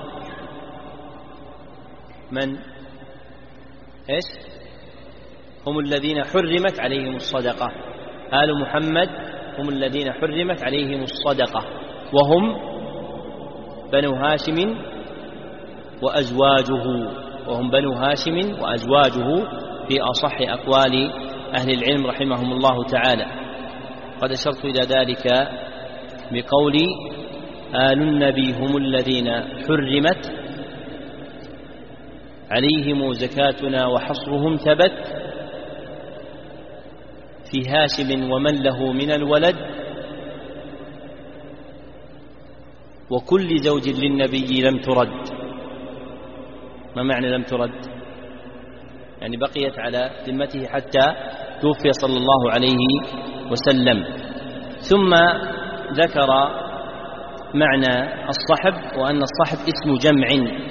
من إيش؟ هم الذين حرمت عليهم الصدقة. آل محمد هم الذين حرمت عليهم الصدقة، وهم بنو هاشم وأزواجه، وهم بنو هاشم وأزواجه في أصح أقوال أهل العلم رحمهم الله تعالى. قد أشرت إلى ذلك بقولي آل النبي هم الذين حرمت عليهم زكاتنا وحصرهم ثبت في هاشم ومن له من الولد وكل زوج للنبي لم ترد. ما معنى لم ترد؟ يعني بقيت على ذمته حتى توفي صلى الله عليه وسلم. ثم ذكر معنى الصحب، وأن الصحب اسم جمع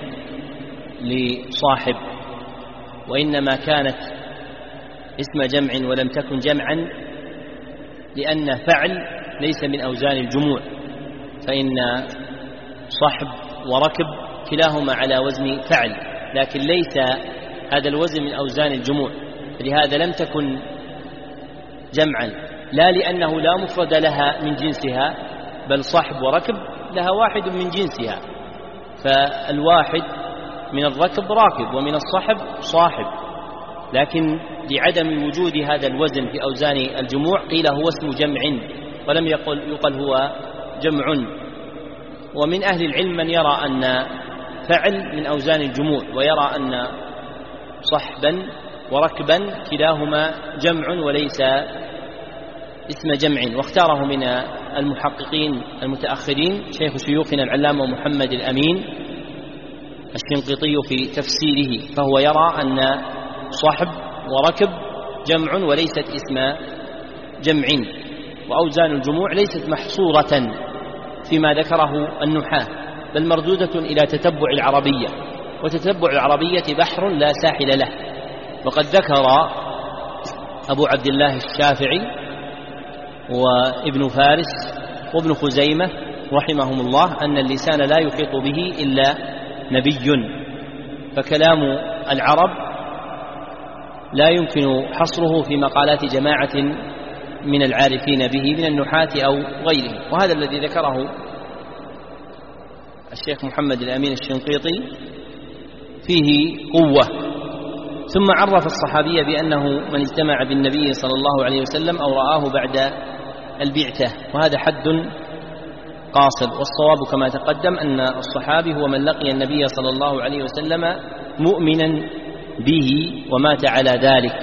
لصاحب، وإنما كانت اسم جمع ولم تكن جمعا لأن فعل ليس من أوزان الجموع، فإن صحب وركب كلاهما على وزن فعل، لكن ليس هذا الوزن من أوزان الجموع، لهذا لم تكن جمعا، لا لأنه لا مفرد لها من جنسها، بل صحب وركب لها واحد من جنسها، فالواحد من الركب راكب ومن الصحب صاحب، لكن لعدم وجود هذا الوزن في أوزان الجموع قيل هو اسم جمع ولم يقل هو جمع. ومن أهل العلم من يرى أن فعل من أوزان الجموع، ويرى أن صحبا وركبا كلاهما جمع وليس اسم جمع، واختاره من المحققين المتأخرين شيخ شيوخنا العلامة محمد الأمين الشنقيطي في تفسيره، فهو يرى أن صحب وركب جمع وليست اسم جمع، وأوزان الجموع ليست محصورة فيما ذكره النحاة، بل مردودة إلى تتبع العربية، وتتبع العربية بحر لا ساحل له. وقد ذكر أبو عبد الله الشافعي وابن فارس وابن خزيمة رحمهم الله أن اللسان لا يحيط به إلا نبي، فكلام العرب لا يمكن حصره في مقالات جماعة من العارفين به من النحاة أو غيره، وهذا الذي ذكره الشيخ محمد الأمين الشنقيطي فيه قوة. ثم عرف الصحابي بأنه من اجتمع بالنبي صلى الله عليه وسلم أو رآه بعد البعثة، وهذا حد قاصر، والصواب كما تقدم أن الصحابي هو من لقي النبي صلى الله عليه وسلم مؤمنا به ومات على ذلك.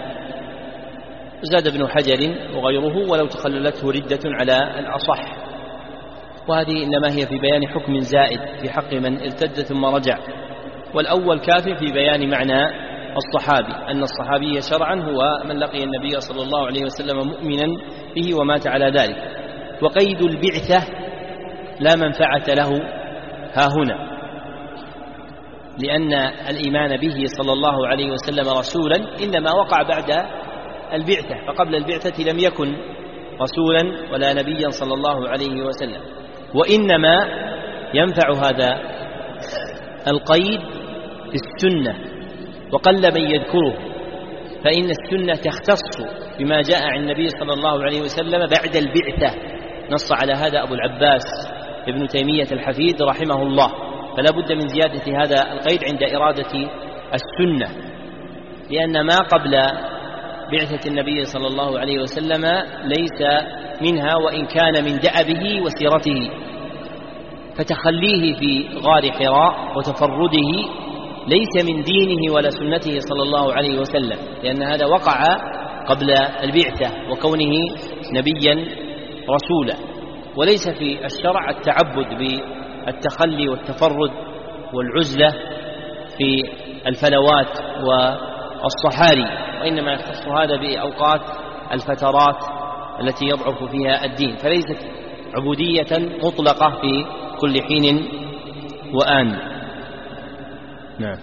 زاد ابن حجر وغيره ولو تخللته ردة على الأصح، وهذه إنما هي في بيان حكم زائد في حق من ارتد ثم رجع، والأول كافي في بيان معنى الصحابي، أن الصحابي شرعا هو من لقي النبي صلى الله عليه وسلم مؤمنا به ومات على ذلك. وقيد البعثة لا منفعة له هاهنا، لأن الإيمان به صلى الله عليه وسلم رسولا إنما وقع بعد البعثة، فقبل البعثة لم يكن رسولا ولا نبيا صلى الله عليه وسلم. وإنما ينفع هذا القيد في السنة، وقل من يذكره، فإن السنة تختص بما جاء عن النبي صلى الله عليه وسلم بعد البعثة. نص على هذا أبو العباس ابن تيمية الحفيد رحمه الله، فلا بد من زيادة هذا القيد عند إرادة السنة، لأن ما قبل بعثة النبي صلى الله عليه وسلم ليس منها، وإن كان من دأبه وسيرته. فتخليه في غار حراء وتفرده ليس من دينه ولا سنته صلى الله عليه وسلم، لأن هذا وقع قبل البعثة وكونه نبيا رسولا. وليس في الشرع التعبد بالتخلي والتفرد والعزلة في الفلوات والصحاري، وإنما يختص هذا بأوقات الفترات التي يضعف فيها الدين، فليست عبودية مطلقة في كل حين وآن. نعم.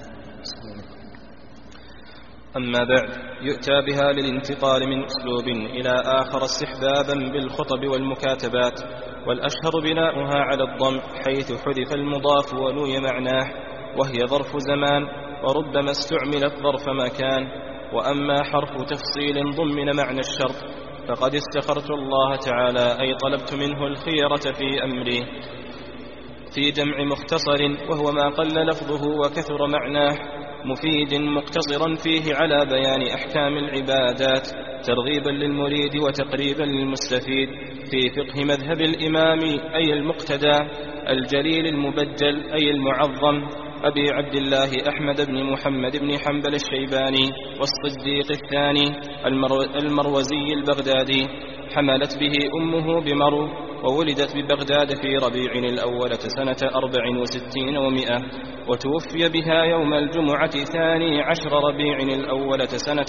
أما بعد، يؤتى بها للانتقال من أسلوب إلى آخر استحبابا بالخطب والمكاتبات، والأشهر بناؤها على الضم حيث حذف المضاف ونوي معناه، وهي ظرف زمان، وربما استعملت ظرف مكان. وأما حرف تفصيل ضمن معنى الشرط فقد استخرت الله تعالى، أي طلبت منه الخيرة في أمري، في جمع مختصر، وهو ما قل لفظه وكثر معناه، مفيد مقتصرا فيه على بيان أحكام العبادات، ترغيبا للمريد وتقريبا للمستفيد، في فقه مذهب الإمام أي المقتدى الجليل المبجل أي المعظم أبي عبد الله أحمد بن محمد بن حنبل الشيباني والصديق الثاني المروزي البغدادي، حملت به أمه بمرو، وولدت ببغداد في ربيع الأول سنة 64 و100، وتوفي بها يوم الجمعة 12 ربيع الأول سنة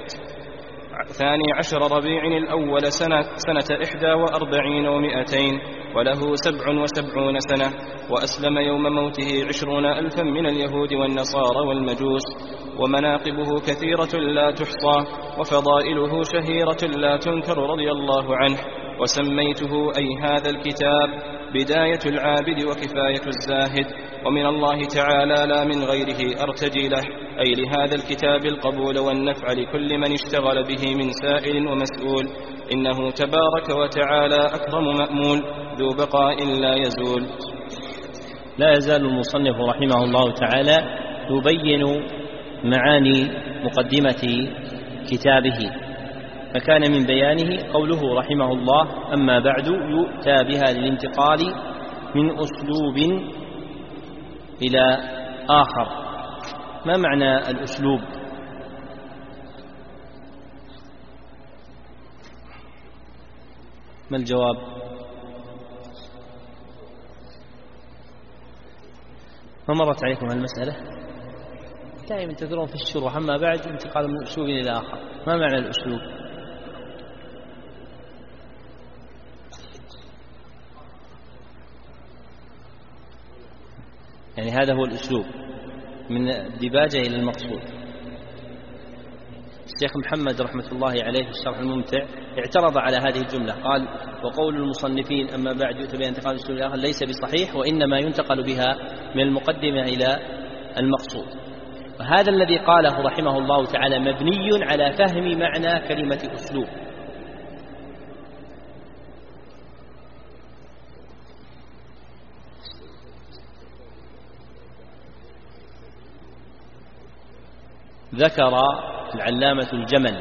41 و200، وله 77 سنة، وأسلم يوم موته 20,000 من اليهود والنصارى والمجوس. ومناقبه كثيرة لا تحصى، وفضائله شهيرة لا تنكر رضي الله عنه. وسميته أي هذا الكتاب بداية العابد وكفاية الزاهد، ومن الله تعالى لا من غيره أرتجي له، أي لهذا الكتاب القبول والنفع لكل من اشتغل به من سائل ومسؤول، إنه تبارك وتعالى أكرم مأمول ذو بقاء لا يزول. لا يزال المصنف رحمه الله تعالى يبين معاني مقدمة كتابه، فكان من بيانه قوله رحمه الله: أما بعد، يؤتى بها للانتقال من أسلوب إلى آخر. ما معنى الأسلوب؟ ما الجواب؟ ما مرت عليكم هالمسألة؟ دائما تذكرون في الشروح أما بعد انتقال من أسلوب إلى آخر. ما معنى الأسلوب؟ يعني هذا هو الأسلوب من الدباجة إلى المقصود. الشيخ محمد رحمة الله عليه في الشرح الممتع اعترض على هذه الجملة، قال: وقول المصنفين أما بعد يؤتى بها انتقال الأسلوب الآخر ليس بصحيح، وإنما ينتقل بها من المقدمة إلى المقصود. وهذا الذي قاله رحمه الله تعالى مبني على فهم معنى كلمة أسلوب. ذكر العلامة الجمل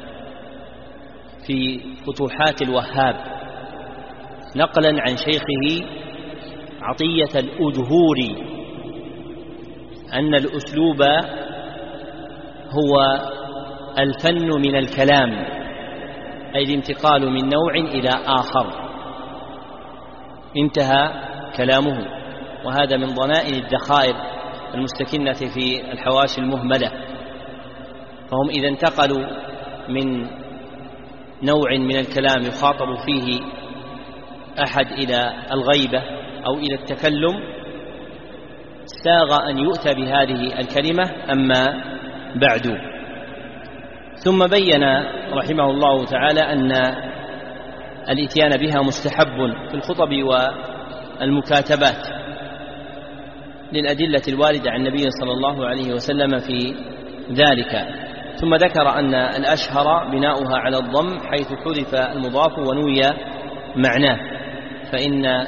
في فتوحات الوهاب نقلا عن شيخه عطية الأدهوري أن الأسلوب هو الفن من الكلام، أي الانتقال من نوع إلى آخر. انتهى كلامه، وهذا من ضنائن الدخائر المستكنة في الحواشي المهملة. فهم إذا انتقلوا من نوع من الكلام يخاطب فيه أحد إلى الغيبة أو إلى التكلم ساغ أن يؤتى بهذه الكلمة أما بعد. ثم بين رحمه الله تعالى أن الإتيان بها مستحب في الخطب والمكاتبات للأدلة الواردة عن النبي صلى الله عليه وسلم في ذلك. ثم ذكر أن الأشهر بناؤها على الضم حيث حذف المضاف ونوي معناه، فإن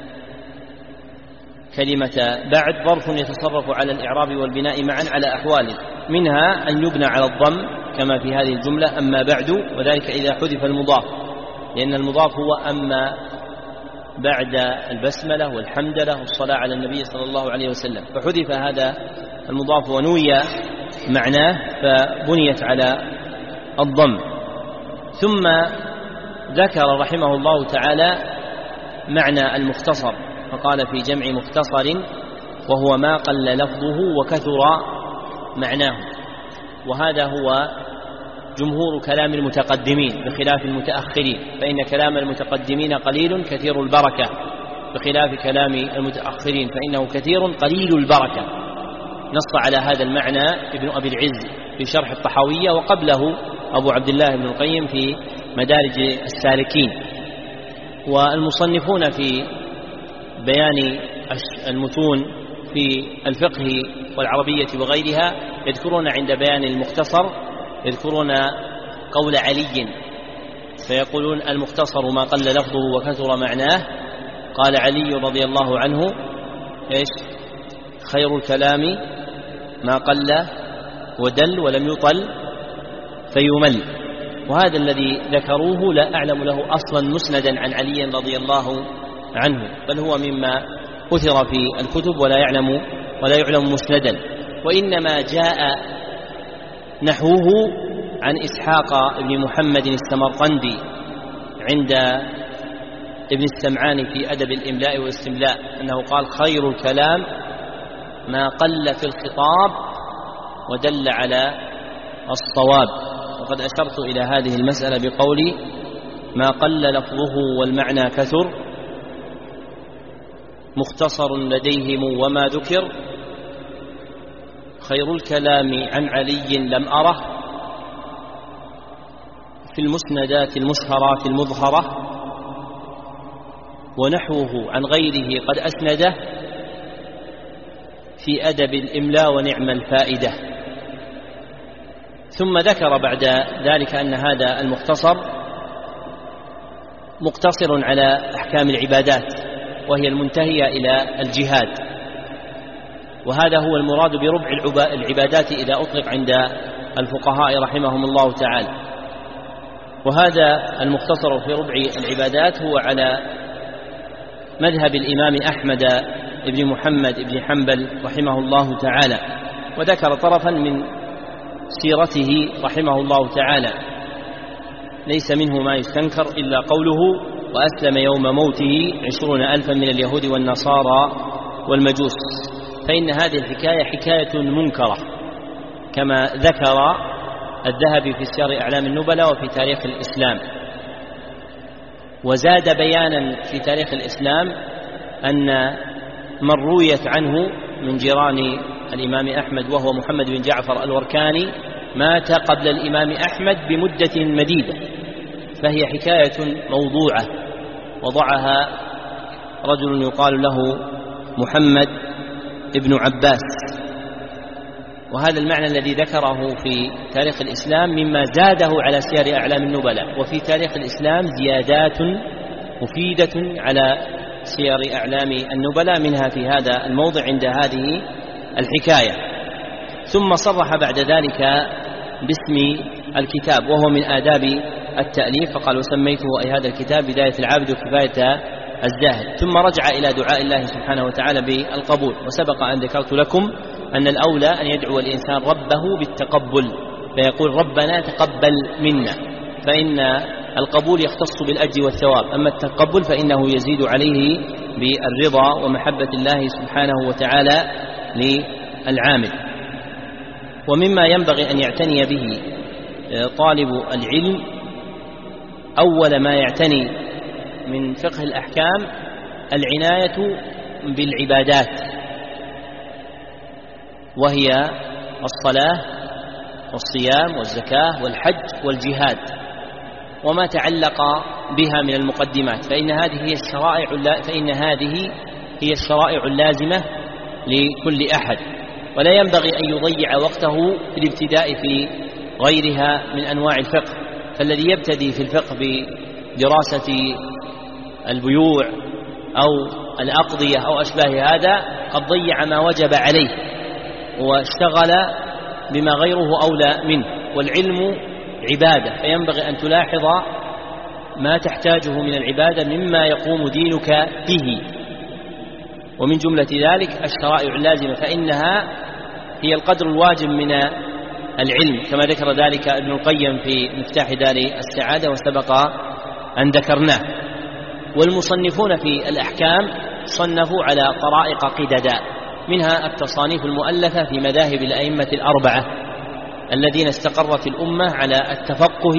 كلمة بعد ظرف يتصرف على الإعراب والبناء معا على أحوال، منها أن يبنى على الضم كما في هذه الجملة أما بعد، وذلك إذا حذف المضاف، لأن المضاف هو أما بعد البسملة والحمدلة والصلاة على النبي صلى الله عليه وسلم، فحذف هذا المضاف ونوي معناه فبنيت على الضم. ثم ذكر رحمه الله تعالى معنى المختصر فقال في جمع مختصر وهو ما قل لفظه وكثر معناه، وهذا هو جمهور كلام المتقدمين بخلاف المتأخرين، فإن كلام المتقدمين قليل كثير البركة بخلاف كلام المتأخرين فإنه كثير قليل البركة. نص على هذا المعنى ابن أبي العز في شرح الطحاوية، وقبله أبو عبد الله بن القيم في مدارج السالكين. والمصنفون في بيان المتون في الفقه والعربية وغيرها يذكرون عند بيان المختصر يذكرون قول علي فيقولون المختصر ما قل لفظه وكثر معناه. قال علي رضي الله عنه خير الكلام ما قل ودل ولم يطل فيمل. وهذا الذي ذكروه لا أعلم له أصلا مسندا عن علي رضي الله عنه، بل هو مما أثر في الكتب ولا يعلم مسندا، وإنما جاء نحوه عن إسحاق بن محمد السمرقندي عند ابن السمعاني في أدب الإملاء والاستملاء أنه قال خير الكلام ما قل في الخطاب ودل على الصواب. وقد أشرت إلى هذه المسألة بقولي ما قل لفظه والمعنى كثر مختصر لديهم وما ذكر خير الكلام عن علي لم أره في المسندات المشهرات المظهرة ونحوه عن غيره قد أسنده في أدب الإملاء ونعم الفائدة. ثم ذكر بعد ذلك أن هذا المختصر مقتصر على أحكام العبادات وهي المنتهية إلى الجهاد، وهذا هو المراد بربع العبادات إذا أطلق عند الفقهاء رحمهم الله تعالى. وهذا المختصر في ربع العبادات هو على مذهب الإمام أحمد بن محمد بن حنبل رحمه الله تعالى، وذكر طرفا من سيرته رحمه الله تعالى ليس منه ما يستنكر إلا قوله وأسلم يوم موته 20,000 من اليهود والنصارى والمجوس، فإن هذه الحكاية حكاية منكرة كما ذكر الذهبي في سير أعلام النبلاء وفي تاريخ الإسلام. وزاد بيانا في تاريخ الإسلام أن من رويت عنه من جيران الإمام أحمد وهو محمد بن جعفر الوركاني مات قبل الإمام أحمد بمدة مديدة، فهي حكاية موضوعة وضعها رجل يقال له محمد ابن عباس. وهذا المعنى الذي ذكره في تاريخ الإسلام مما زاده على سير أعلام النبلاء. وفي تاريخ الإسلام زيادات مفيدة على سير أعلام النبلاء، منها في هذا الموضع عند هذه الحكاية. ثم صرح بعد ذلك باسم الكتاب وهو من آداب التأليف، فقال وسميته أي هذا الكتاب بداية العابد وكفاية الزاهد. ثم رجع إلى دعاء الله سبحانه وتعالى بالقبول. وسبق أن ذكرت لكم أن الأولى أن يدعو الإنسان ربه بالتقبل فيقول ربنا تقبل منا، فإن القبول يختص بالأجر والثواب، أما التقبل فإنه يزيد عليه بالرضا ومحبة الله سبحانه وتعالى للعامل. ومما ينبغي أن يعتني به طالب العلم أول ما يعتني من فقه الأحكام العناية بالعبادات، وهي الصلاة والصيام والزكاة والحج والجهاد وما تعلق بها من المقدمات، فإن هذه هي الشرائع اللازمة لكل أحد، ولا ينبغي أن يضيع وقته في الابتداء في غيرها من أنواع الفقه. فالذي يبتدي في الفقه بدراسة البيوع أو الأقضية أو أشباه هذا قد ضيع ما وجب عليه واشتغل بما غيره أولى منه، والعلم عبادة، فينبغي أن تلاحظ ما تحتاجه من العبادة مما يقوم دينك به، ومن جملة ذلك الشرائع اللازمة، فإنها هي القدر الواجب من العلم كما ذكر ذلك ابن القيم في مفتاح دار السعادة وسبق أن ذكرناه. والمصنفون في الأحكام صنفوا على طرائق قددا، منها التصانيف المؤلفة في مذاهب الأئمة الأربعة الذين استقرت الأمة على التفقه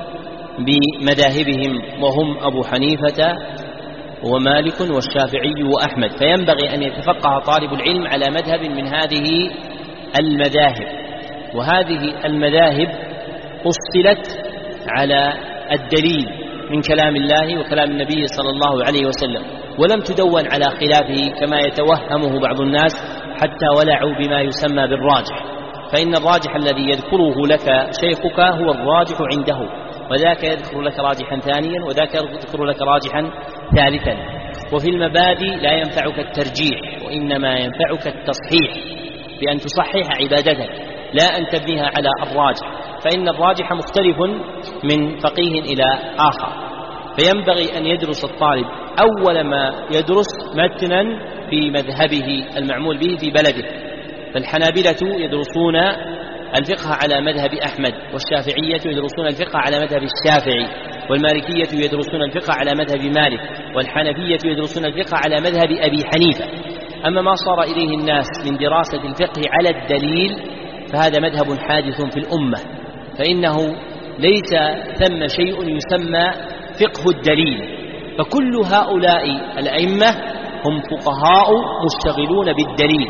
بمذاهبهم، وهم أبو حنيفة ومالك والشافعي وأحمد، فينبغي أن يتفقه طالب العلم على مذهب من هذه المذاهب. وهذه المذاهب أصلت على الدليل من كلام الله وكلام النبي صلى الله عليه وسلم، ولم تدون على خلافه كما يتوهمه بعض الناس حتى ولعوا بما يسمى بالراجح، فإن الراجح الذي يذكره لك شيخك هو الراجح عنده، وذاك يذكر لك راجحا ثانيا وذاك يذكر لك راجحا ثالثا. وفي المبادئ لا ينفعك الترجيح، وإنما ينفعك التصحيح، بأن تصحح عبادتك لا أن تبنيها على الراجح، فإن الراجح مختلف من فقيه إلى آخر. فينبغي أن يدرس الطالب أول ما يدرس متنا في مذهبه المعمول به في بلده، فالحنابلة يدرسون الفقه على مذهب أحمد، والشافعية يدرسون الفقه على مذهب الشافعي، والمالكية يدرسون الفقه على مذهب مالك، والحنفية يدرسون الفقه على مذهب أبي حنيفة. أما ما صار إليه الناس من دراسة الفقه على الدليل فهذا مذهب حادث في الأمة، فإنه ليس ثم شيء يسمى فقه الدليل، فكل هؤلاء الأئمة هم فقهاء مشتغلون بالدليل،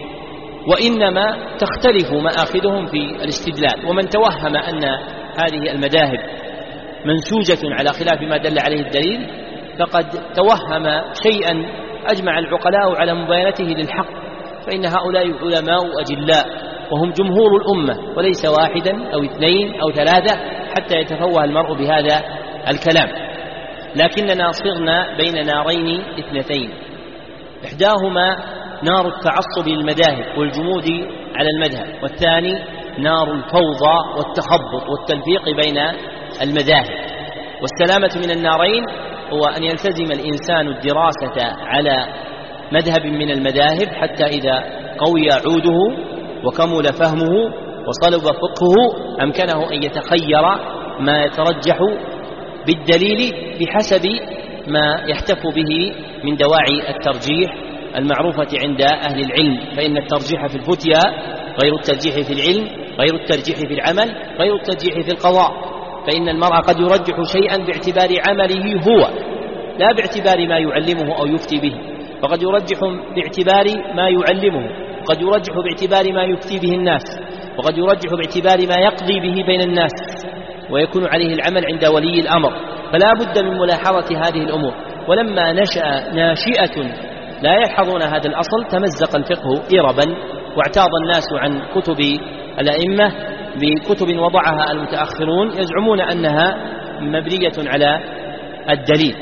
وإنما تختلف مآخذهم في الاستدلال. ومن توهم أن هذه المذاهب منسوجة على خلاف ما دل عليه الدليل فقد توهم شيئا أجمع العقلاء على مباينته للحق، فإن هؤلاء علماء أجلاء وهم جمهور الأمة، وليس واحدا أو اثنين أو ثلاثة حتى يتفوه المرء بهذا الكلام. لكننا صرنا بين نارين اثنتين، إحداهما نار التعصب للمذاهب والجمود على المذهب، والثاني نار الفوضى والتخبط والتلفيق بين المذاهب. والسلامة من النارين هو أن يلتزم الإنسان الدراسة على مذهب من المذاهب حتى إذا قوي عوده وكمل فهمه وصلب فقهه أمكنه أن يتخير ما يترجح بالدليل بحسب ما يحتف به من دواعي الترجيح المعروفة عند أهل العلم، فإن الترجيح في الفتيا غير الترجيح في العلم، غير الترجيح في العمل، غير الترجيح في القضاء، فإن المرء قد يرجح شيئا باعتبار عمله هو لا باعتبار ما يعلمه أو يفتي به، وقد يرجح باعتبار ما يعلمه، وقد يرجح باعتبار ما يفتي به الناس، وقد يرجح باعتبار ما يقضي به بين الناس ويكون عليه العمل عند ولي الأمر. فلا بد من ملاحظة هذه الأمور. ولما نشأ ناشئة لا يلحظون هذا الأصل تمزق الفقه إربا، واعتاض الناس عن كتب الأئمة بكتب وضعها المتأخرون يزعمون أنها مبنية على الدليل.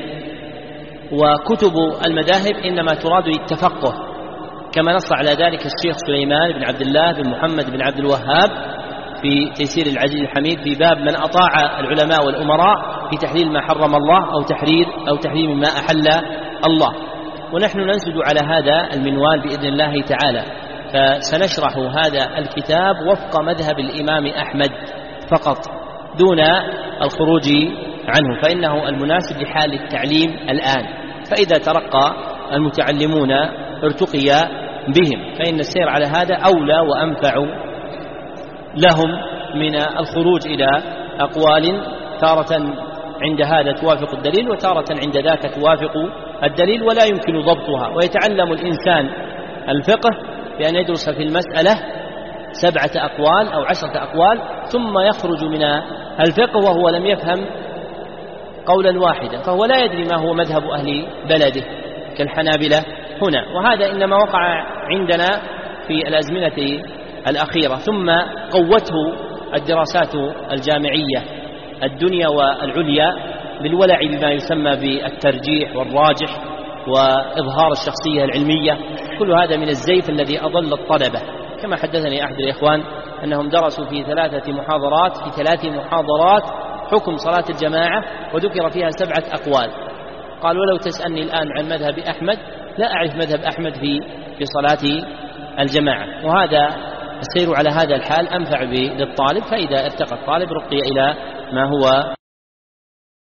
وكتب المذاهب إنما تراد للتفقه، كما نص على ذلك الشيخ سليمان بن عبد الله بن محمد بن عبد الوهاب في تيسير العزيز الحميد في باب من أطاع العلماء والأمراء في تحليل ما حرم الله أو تحريم ما أحل الله. ونحن ننسج على هذا المنوال بإذن الله تعالى، فسنشرح هذا الكتاب وفق مذهب الإمام أحمد فقط دون الخروج عنه، فإنه المناسب لحال التعليم الآن. فإذا ترقى المتعلمون ارتقي بهم، فإن السير على هذا أولى وأنفع لهم من الخروج إلى أقوال تارة عند هذا توافق الدليل وتارة عند ذاك توافق الدليل، ولا يمكن ضبطها. ويتعلم الإنسان الفقه بأن يدرس في المسألة 7 أقوال أو 10 أقوال، ثم يخرج من الفقه وهو لم يفهم قولا واحدا، فهو لا يدري ما هو مذهب أهل بلده كالحنابلة هنا. وهذا إنما وقع عندنا في الأزمنة الأخيرة، ثم قوته الدراسات الجامعية الدنيا والعليا بالولع بما يسمى بالترجيح والراجح وإظهار الشخصية العلمية. كل هذا من الزيف الذي أضل الطلبة. كما حدثني أحد الإخوان أنهم درسوا في 3 محاضرات حكم صلاة الجماعة، وذكر فيها 7 أقوال. قال ولو تسألني الآن عن مذهب أحمد لا أعرف مذهب أحمد في صلاة الجماعة. وهذا السير على هذا الحال أنفع للطالب، فإذا ارتقى الطالب رقي إلى ما هو